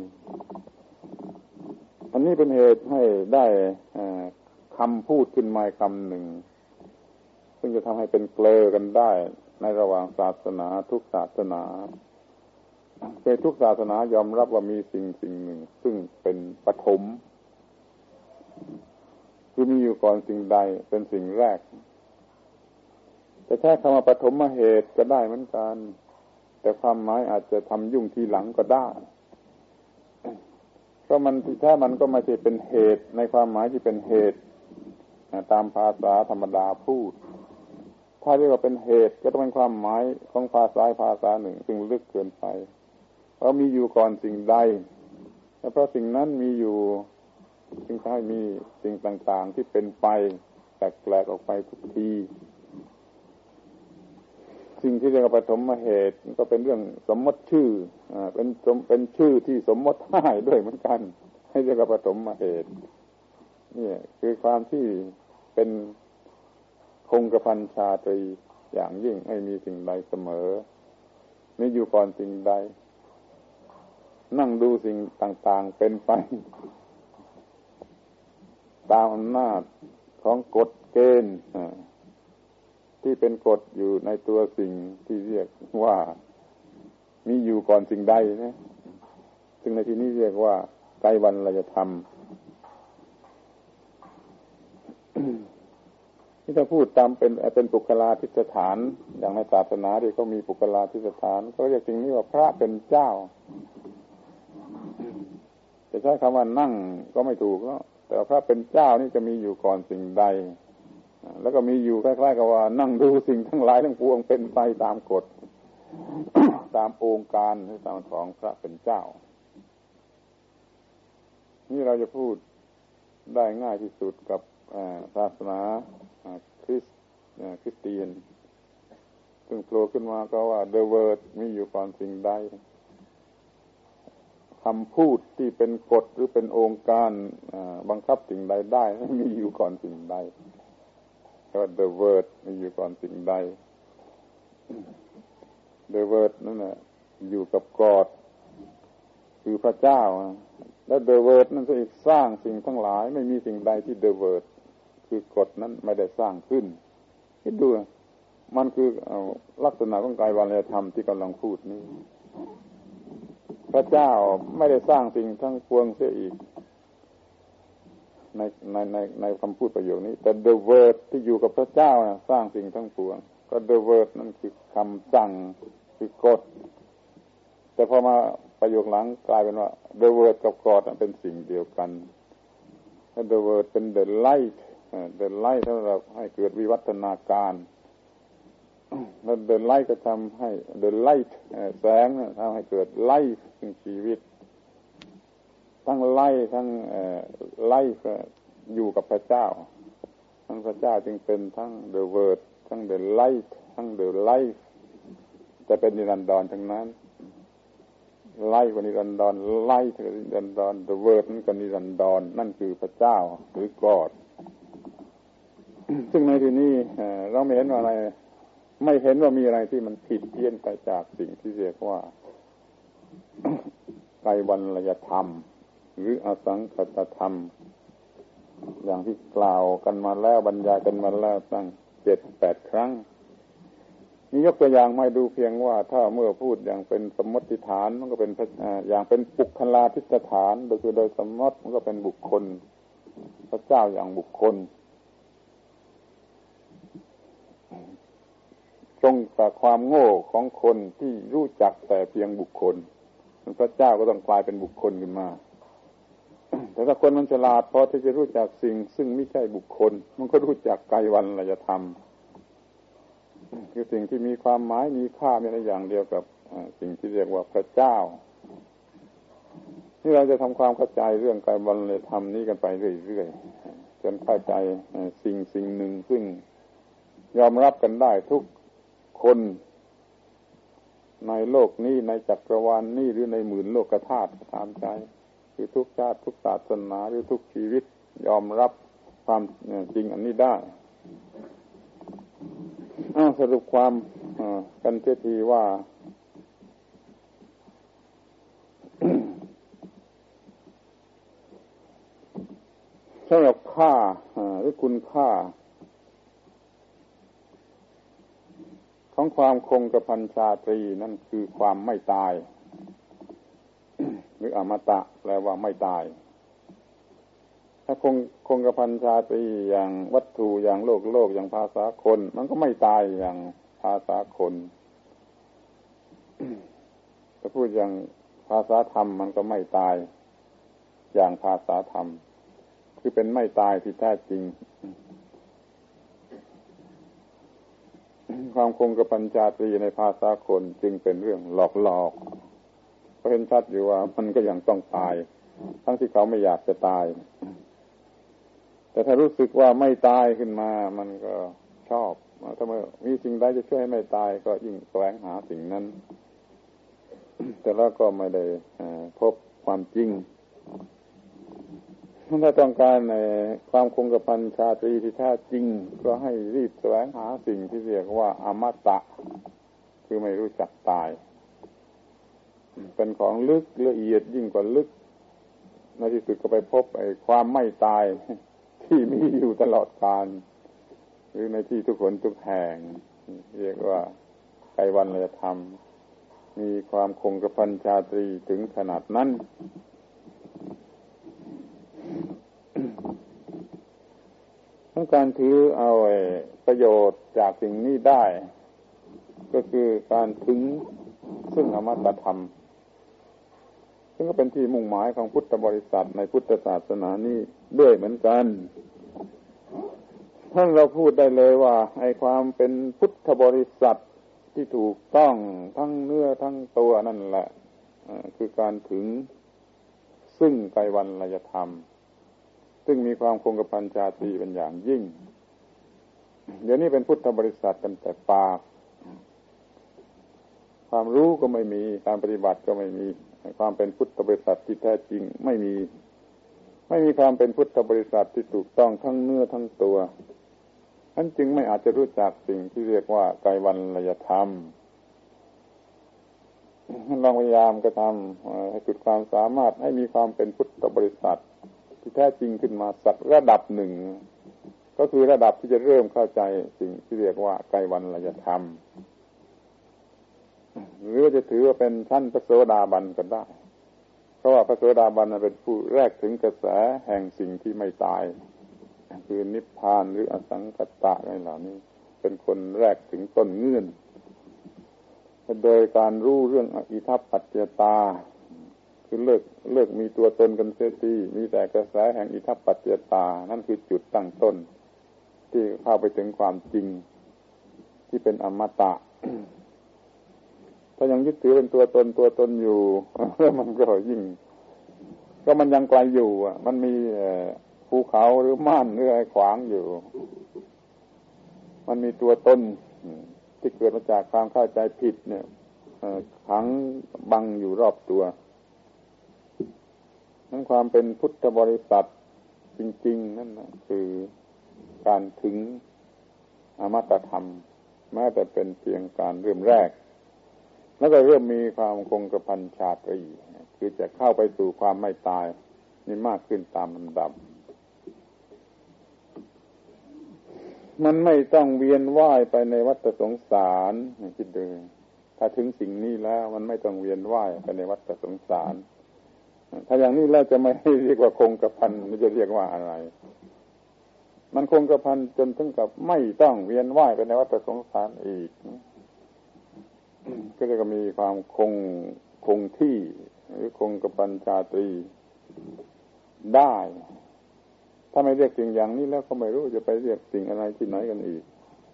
อันนี้เป็นเหตุให้ได้คำพูดขึ้นมาคำหนึ่งซึ่งจะทำให้เป็นเกลอกันได้ในระหว่างศาสนาทุกศาสนาในทุกศาสนายอมรับว่ามีสิ่งหนึ่งซึ่งเป็นปฐมคือมีอยู่ก่อนสิ่งใดเป็นสิ่งแรกจะใช้คำว่าปฐมเหตุก็ได้เหมือนกันแต่ความหมายอาจจะทำยุ่งทีหลังก็ได้เพราะมันที่แท้มันก็ไม่ใช่เป็นเหตุในความหมายที่เป็นเหตุตามภาษาธรรมดาพูดถ้าเรียกว่าเป็นเหตุก็ต้องเป็นความหมายของภาษาหนึ่งซึ่งลึกเกินไปเพราะมีอยู่ก่อนสิ่งใดและเพราะสิ่งนั้นมีอยู่จึงทำให้มีสิ่งต่างๆที่เป็นไปแปลกๆออกไปทุกทีสิ่งที่เรียกว่าปฐมเหตุก็เป็นเรื่องสมมติชื่อเป็นชื่อที่สมมติให้ด้วยเหมือนกันให้เรียกว่าปฐมเหตุนี่คือความที่เป็นคงกระพันชาตรีอย่างยิ่งให้มีสิ่งใดเสมอมีอยู่ก่อนสิ่งใดนั่งดูสิ่งต่างๆเป็นไปตามอำนาจของกฎเกณฑ์ที่เป็นกฎอยู่ในตัวสิ่งที่เรียกว่ามีอยู่ก่อนสิ่งใดนะซึ่งในที่นี้เรียกว่าไตรวรรณธรรมที่ถ้าพูดตามเป็นปุคลาธิสถานอย่างในศาสนาที่เขามีปุคลาธิสถานก็เรียกสิ่งนี้ว่าพระเป็นเจ้าจะใช้คำว่านั่งก็ไม่ถูกแต่พระเป็นเจ้านี่จะมีอยู่ก่อนสิ่งใดแล้วก็มีอยู่คล้ายๆกับว่านั่งดูสิ่งทั้งหลายทั้งปวงเป็นไปตามกฎ ตามองค์การหรือตามของพระเป็นเจ้านี่เราจะพูดได้ง่ายที่สุดกับศาสนาคริสเตียนซึ่งโผล่ขึ้นมาก็ว่า the word มีอยู่ก่อนสิ่งใดคำพูดที่เป็นกฎหรือเป็นองค์การบังคับสิ่งใดได้มีอยู่ก่อนสิ่งใดก็ the word มีอยู่ก่อนสิ่งใด the word นั่นแหละอยู่กับกอดคือพระเจ้าและ the word นั่นคือสร้างสิ่งทั้งหลายไม่มีสิ่งใดที่ the word คือกฎนั้นไม่ได้สร้างขึ้นคิดดูมันคือลักษณะของกายวาจาธรรมที่กำลังพูดนี้พระเจ้าไม่ได้สร้างสิ่งทั้งปวงเสียอีกในคำพูดประโยคนี้แต่ the word ที่อยู่กับพระเจ้าสร้างสิ่งทั้งปวงก็ the word นั่นคือคำสั่งคือกฎแต่พอมาประโยคหลังกลายเป็นว่า the word กับกฎเป็นสิ่งเดียวกัน the word เป็น the light the light สำหรับให้เกิดวิวัฒนาการแล้ว the light ก็ทำให้ the light แสงทำให้เกิด life ซึ่งชีวิตทั้ง light ทั้งlife อยู่กับพระเจ้าทั้งพระเจ้าจึงเป็นทั้ง the word ทั้ง the light ทั้ง the life จะเป็นนิรันดรทั้งนั้น light ก็นิรันดร light ก็นิรันดร the word นั่นก็นิรันดรนั่นคือพระเจ้าหรือ God ซึ่งในที่นี้เราไม่เห็นว่าอะไรไม่เห็นว่ามีอะไรที่มันผิดเพี้ยนไปจากสิ่งที่เรียกว่าไตรวรรณธรรมหรืออสังคตธรรมอย่างที่กล่าวกันมาแล้วบรรยายกันมาแล้วตั้ง 7-8 ครั้งนี่ยกตัวอย่างมาดูเพียงว่าถ้าเมื่อพูดอย่างเป็นสมมติฐานมันก็เป็นอย่างเป็นปุคลาธิสถานโดยสมมติมันก็เป็นบุคคลพระเจ้าอย่างบุคคลตรงกับความโง่ของคนที่รู้จักแต่เพียงบุคคลพระเจ้าก็ต้องกลายเป็นบุคคลขึ้นมาแต่ถ้าคนมันฉลาดพอที่จะรู้จักสิ่งซึ่งไม่ใช่บุคคลมันก็รู้จักไกรวรรณธรรมคือสิ่งที่มีความหมายมีค่าในอย่างเดียวกับสิ่งที่เรียกว่าพระเจ้านี่เราจะทำความเข้าใจเรื่องไกรวรรณธรรมนี้กันไปเรื่อยๆจนเข้าใจสิ่งหนึ่งซึ่งยอมรับกันได้ทุกคนในโลกนี้ในจักรวาลนี้หรือในหมื่นโลกธาตุตามใจคือทุกชาติทุกศาสนาหรือทุกชีวิตยอมรับความจริงอันนี้ได้สรุปความกันเสียทีว่า สำหรับค่าหรือคุณค่าของความคงกระพันชาตรีนั่นคือความไม่ตายหรืออมตะแปลว่าไม่ตายถ้าคงกระพันชาตรีอย่างวัตถุอย่างโลกอย่างภาษาคนมันก็ไม่ตายอย่างภาษาคนถ้าพูดอย่างภาษาธรรมมันก็ไม่ตายอย่างภาษาธรรมคือเป็นไม่ตายที่แท้จริงความคงกระพันชาตรีในภาษาคนจึงเป็นเรื่องหลอกเพราะเห็นชัดอยู่ว่ามันก็ยังต้องตายทั้งที่เขาไม่อยากจะตายแต่ถ้ารู้สึกว่าไม่ตายขึ้นมามันก็ชอบถ้ามีสิ่งใดจะช่วยให้ไม่ตายก็ยิ่งแสวงหาสิ่งนั้นแต่แล้วก็ไม่ได้พบความจริงถ้าต้องการในความคงกระพันชาตรีที่แท้จริงก็ให้รีบแสวงหาสิ่งที่เรียกว่าอมตะคือไม่รู้จักตายเป็นของลึกละเอียดยิ่งกว่าลึกในที่สุดก็ไปพบไอ้ความไม่ตายที่มีอยู่ตลอดกาลหรือในที่ทุกคนทุกแห่งเรียกว่าไกรวรรณธรรมมีความคงกระพันชาตรีถึงขนาดนั้นการถือเอาประโยชน์จากสิ่งนี้ได้ก็คือการถึงซึ่งอมตะธรรมซึ่งก็เป็นที่มุ่งหมายของพุทธบริษัทในพุทธศาสนานี้ด้วยเหมือนกันท่านเราพูดได้เลยว่าไอ้ความเป็นพุทธบริษัทที่ถูกต้องทั้งเนื้อทั้งตัวนั่นแหละคือการถึงซึ่งไกรวรรณธรรมซึ่งมีความคงกระพันชาตรีเป็นอย่างยิ่งเดี๋ยวนี้เป็นพุทธบริษัทกันแต่ปากความรู้ก็ไม่มีการปฏิบัติก็ไม่มีความเป็นพุทธบริษัทที่แท้จริงไม่มีความเป็นพุทธบริษัทที่ถูกต้องทั้งเนื้อทั้งตัวท่านจึงไม่อาจจะรู้จักสิ่งที่เรียกว่าไกรวัลยธรรมลองพยายามกระทำให้สุดความสามารถให้มีความเป็นพุทธบริษัทที่แท้จริงขึ้นมาสักระดับหนึ่งก็คือระดับที่จะเริ่มเข้าใจสิ่งที่เรียกว่าไกรวัลยธรรมหรือจะถือว่าเป็นชั้นพระโสดาบันก็ได้เพราะว่าพระโสดาบันเป็นผู้แรกถึงกระแสแห่งสิ่งที่ไม่ตายคือนิพพานหรืออสังขตะอะไรเหล่านี้เป็นคนแรกถึงต้นเงื่อนโดยการรู้เรื่องอิทัปปัจจยตาคือเลิกมีตัวตนกันเสียทีมีแต่กระแสแห่งอิทัปปัจจยตานั่นคือจุดตั้งต้นที่เข้าไปถึงความจริงที่เป็นอมตะ ถ้ายังยึดถือเป็นตัวตนอยู่ แล้วมันก็ยิ่งก็มันยังไกลอยู่มันมีภูเขาหรือม่านหรืออะไรขวางอยู่มันมีตัวตนที่เกิดมาจากความเข้าใจผิดเนี่ยขังบังอยู่รอบตัวนั้นความเป็นพุทธบริษัทจริงๆนั่นนะคือการถึงอมตะธรรมแม้แต่เป็นเพียงการเริ่มแรกแล้วก็เริ่มมีความคงกระพันชาตรีคือจะเข้าไปสู่ความไม่ตายนี่มากขึ้นตามลำดับมันไม่ต้องเวียนว่ายไปในวัฏสงสารคิดดูถ้าถึงสิ่งนี้แล้วมันไม่ต้องเวียนว่ายไปในวัฏสงสารถ้าอย่างนี้แล้วจะไม่เรียกว่าคงกระพันมันจะเรียกว่าอะไรมันคงกระพันจนถึงกับไม่ต้องเวียนว่ายไปในวัฏสงสารอีกก็จะมีความคงที่หรือคงกระพันชาตรีได้ถ้าไม่เรียกสิ่งอย่างนี้แล้วก็ไม่รู้จะไปเรียกสิ่งอะไรที่ไหนกันอีก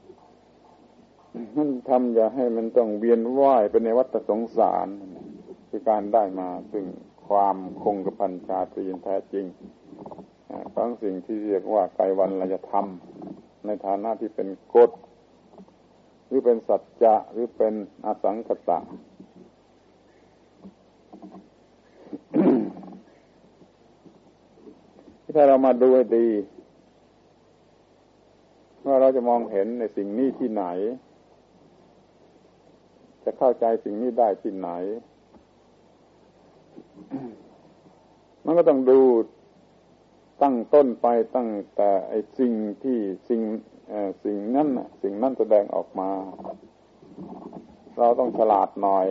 นั่นทำอย่าให้มันต้องเวียนว่ายไปในวัฏสงสารคือการได้มาซึ่งความคงกระพันชาตรีแท้จริงของสิ่งที่เรียกว่าไกรวัลยธรรมในฐานะที่เป็นกฎหรือเป็นสัจจะหรือเป็นอสังขตะ ถ้าเรามาดูให้ดีว่าเราจะมองเห็นในสิ่งนี้ที่ไหนจะเข้าใจสิ่งนี้ได้ที่ไหน มันก็ต้องดูตั้งต้นไปตั้งแต่ไอ้สิ่งนั้นแสดงออกมาเราต้องฉลาดหน่อย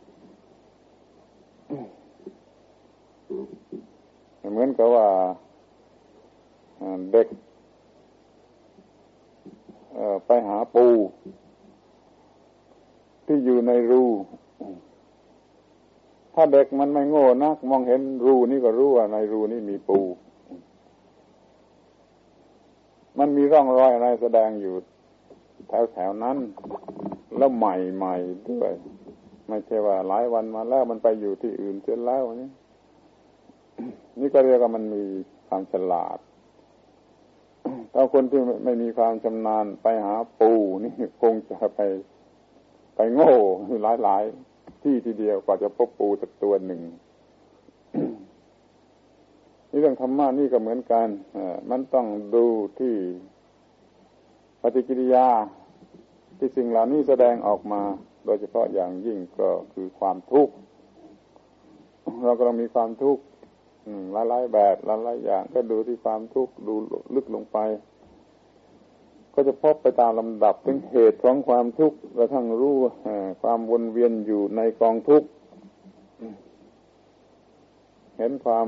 เหมือนกับว่าเด็กไปหาปูที่อยู่ในรูถ้าเด็กมันไม่โง่นักมองเห็นรูนี่ก็รู้ว่าในรูนี่มีปูมันมีร่องรอยอะไรแสดงอยู่แถวนั้นแล้วใหม่ๆด้วยไม่ใช่ว่าหลายวันมาแล้วมันไปอยู่ที่อื่นเสียแล้วนี่ก็เรียกว่ามันมีความฉลาดถ้าคนที่ไม่มีความชำนาญไปหาปูนี่คงจะไปโง่หลายที่ทีเดียวกว่าจะพบปูสักตัวหนึ่ง นี่เรื่องธรรมะนี่ก็เหมือนกันมันต้องดูที่ปฏิกิริยาที่สิ่งเหล่านี้แสดงออกมาโดยเฉพาะอย่างยิ่งก็คือความทุกข์เราก็ต้องมีความทุกข์หลายๆแบบหลายๆอย่างก็ดูที่ความทุกข์ดูลึกลงไปก็จะพบไปตามลำดับถึงเหตุของความทุกข์กระทั่งรู้ความวนเวียนอยู่ในกองทุกข์เห็นความ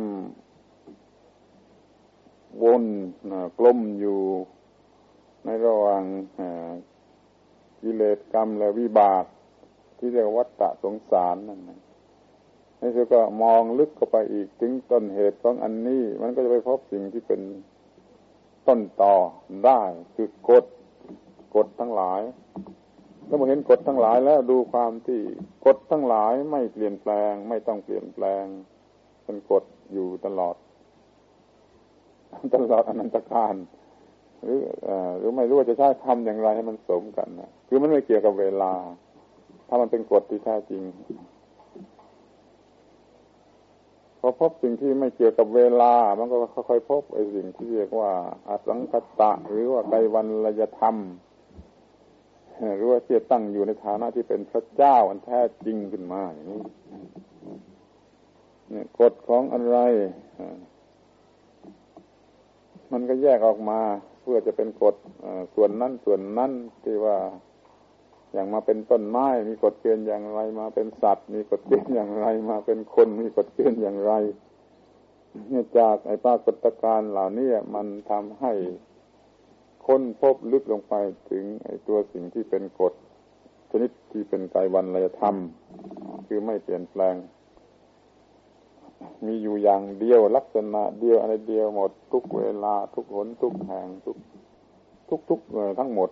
วนกลมอยู่ในระหว่างกิเลสกรรมและวิบากที่เรียกวัฏฏะสงสารนั่นนี่คือก็มองลึกเข้าไปอีกถึงต้นเหตุของอันนี้มันก็จะไปพบสิ่งที่เป็นต้นตอได้คือกฎทั้งหลายแล้วเมื่อเห็นกฎทั้งหลายแล้วดูความที่กฎทั้งหลายไม่เปลี่ยนแปลงไม่ต้องเปลี่ยนแปลงเป็นกฎอยู่ตลอดอนันตกาลหรือไม่รู้ว่าจะใช้คำอย่างไรให้มันสมกันนะคือมันไม่เกี่ยวกับเวลาถ้ามันเป็นกฎที่แท้จริงพอพบสิ่งที่ไม่เกี่ยวกับเวลามันก็ค่อยๆพบไอ้สิ่งที่เรียกว่าอสังคตะหรือว่าไกวัลยธรรมหรือว่าที่ตั้งอยู่ในฐานะที่เป็นพระเจ้าอันแท้จริงขึ้นมาอย่างนี้เนี่ยกฎของอะไรมันก็แยกออกมาเพื่อจะเป็นกฎส่วนนั้นที่ว่าอย่างมาเป็นต้นไม้มีกฎเกณฑ์อย่างไรมาเป็นสัตว์มีกฎเกณฑ์อย่างไรมาเป็นคนมีกฎเกณฑ์อย่างไรเนี่ยจากไอ้ปรากฏการณ์เหล่านี้มันทำให้ค้นพบลึกลงไปถึงไอ้ตัวสิ่งที่เป็นกฎชนิดที่เป็นไกวัลยธรรมคือไม่เปลี่ยนแปลงมีอยู่อย่างเดียวลักษณะเดียวอะไรเดียวหมดทุกเวลาทุกหนทุกแห่งทุกทั้งหมด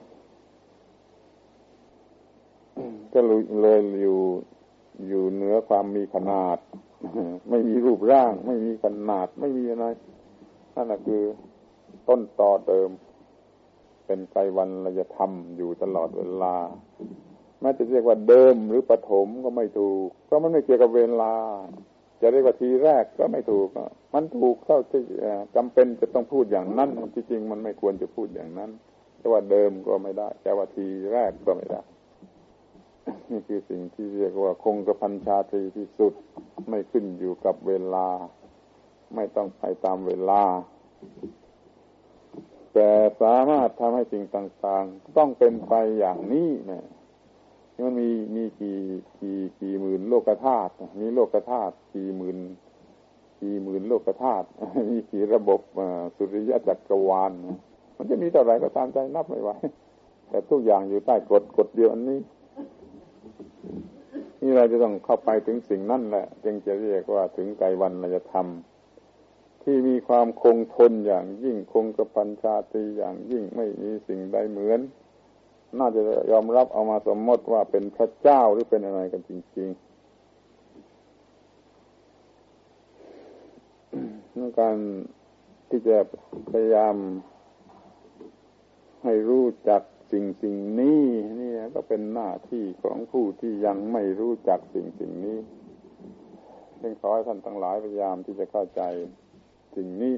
ก็เลยอยู่เหนือความมีขนาดไม่มีรูปร่างไม่มีขนาดไม่มีอะไรนั่นแหละคือต้นตอเดิมเป็นไกวัลยธรรมอยู่ตลอดเวลาแม้จะเรียกว่าเดิมหรือปฐมก็ไม่ถูกเพราะมันไม่เกี่ยวกับเวลาจะเรียกว่าทีแรกก็ไม่ถูกมันถูกเท่าที่จำเป็นจะต้องพูดอย่างนั้นจริงๆมันไม่ควรจะพูดอย่างนั้นแต่ว่าเดิมก็ไม่ได้แต่ว่าทีแรกก็ไม่ได้นี่คือสิ่งที่เรียกว่าคงกระพันชาตรีที่สุดไม่ขึ้นอยู่กับเวลาไม่ต้องไปตามเวลาแต่สามารถทำให้สิ่งต่างๆต้องเป็นไปอย่างนี้เนี่ยมันมีกี่หมื่นโลกธาตุมีโลกธาตุกี่หมื่นโลกธาตุมีกี่ระบบสุริยะจักรวาลมันจะมีเท่าไหร่ก็ตามใจนับไม่ไหวแต่ทุกอย่างอยู่ใต้กฎเดียวอันนี้นี่เราจะต้องเข้าไปถึงสิ่งนั้นแหละจึงจะเรียกว่าถึงไกวัลยธรรมที่มีความคงทนอย่างยิ่งคงกระพันชาตรีอย่างยิ่งไม่มีสิ่งใดเหมือนน่าจะยอมรับเอามาสมมติว่าเป็นพระเจ้าหรือเป็นอะไรกันจริงๆการที่จะพยายามให้รู้จักสิ่งนี้นี่ก็เป็นหน้าที่ของผู้ที่ยังไม่รู้จักสิ่งนี้จึงขอให้ท่านทั้งหลายพยายามที่จะเข้าใจสิ่งนี้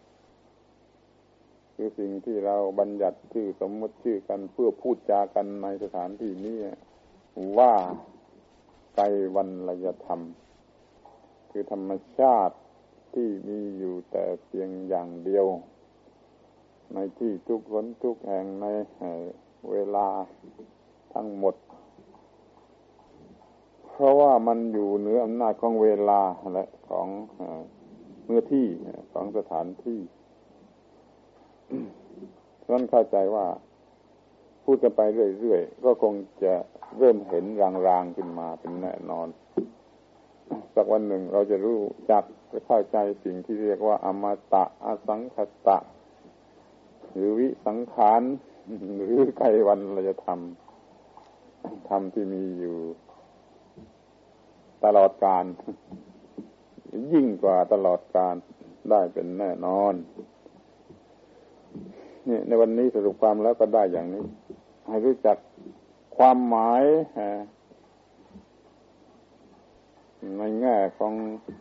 คือสิ่งที่เราบัญญัติชื่อสมมติชื่อกันเพื่อพูดจากันในสถานที่นี้ว่าไกวัลยธรรมคือธรรมชาติที่มีอยู่แต่เพียงอย่างเดียวในที่ทุกคนทุกแห่งในเวลาทั้งหมดเพราะว่ามันอยู่เหนืออำนาจของเวลาและของเมื่อที่ของสถานที่ฉะนั้นเข้าใจว่าพูดกันไปเรื่อยๆก็คงจะเริ่มเห็นรางๆขึ้นมาเป็นแน่นอนสักวันหนึ่งเราจะรู้จักและเข้าใจสิ่งที่เรียกว่าอมตะอสังคตะหรือวิสังขารหรือไกวัลยธรรมธรรมที่มีอยู่ตลอดกาลยิ่งกว่าตลอดกาลได้เป็นแน่นอนนี่ในวันนี้สรุปความแล้วก็ได้อย่างนี้ให้รู้จักความหมายในแง่ของ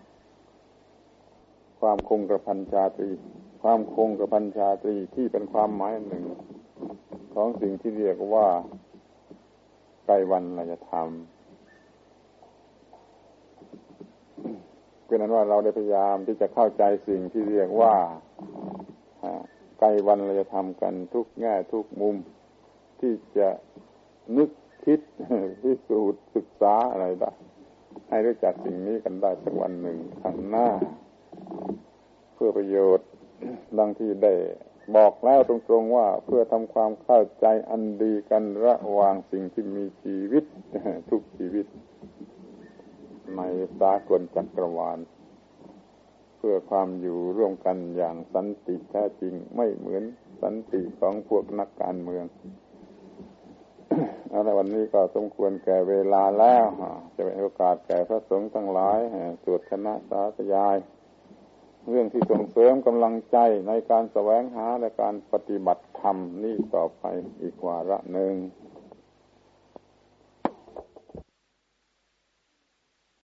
ความคงกระพันชาตรีความคงกระพันชาตรีที่เป็นความหมายหนึ่งของสิ่งที่เรียกว่าไกวัลยธรรมเป็นนั้นว่าเราได้พยายามที่จะเข้าใจสิ่งที่เรียกว่าไกวัลยธรรมกันทุกแง่ทุกมุมที่จะนึกคิดพิสูจน์ศึกษาอะไรได้ให้รู้จักสิ่งนี้กันได้สักวันหนึ่งข้างหน้าเพื่อประโยชน์ดังที่ได้บอกแล้วตรงๆว่าเพื่อทำความเข้าใจอันดีกันระหว่างสิ่งที่มีชีวิตทุกชีวิตในสากลจักรวาลเพื่อความอยู่ร่วมกันอย่างสันติแท้จริงไม่เหมือนสันติของพวกนักการเมืองในวันนี้ก็สมควรแก่เวลาแล้วจะเป็นโอกาสแก่พระสงฆ์ทั้งหลายสวดคณะสาธยายเรื่องที่ส่งเสริมกำลังใจในการแสวงหาและการปฏิบัติธรรมนี้ต่อไปอีกวาระหนึ่ง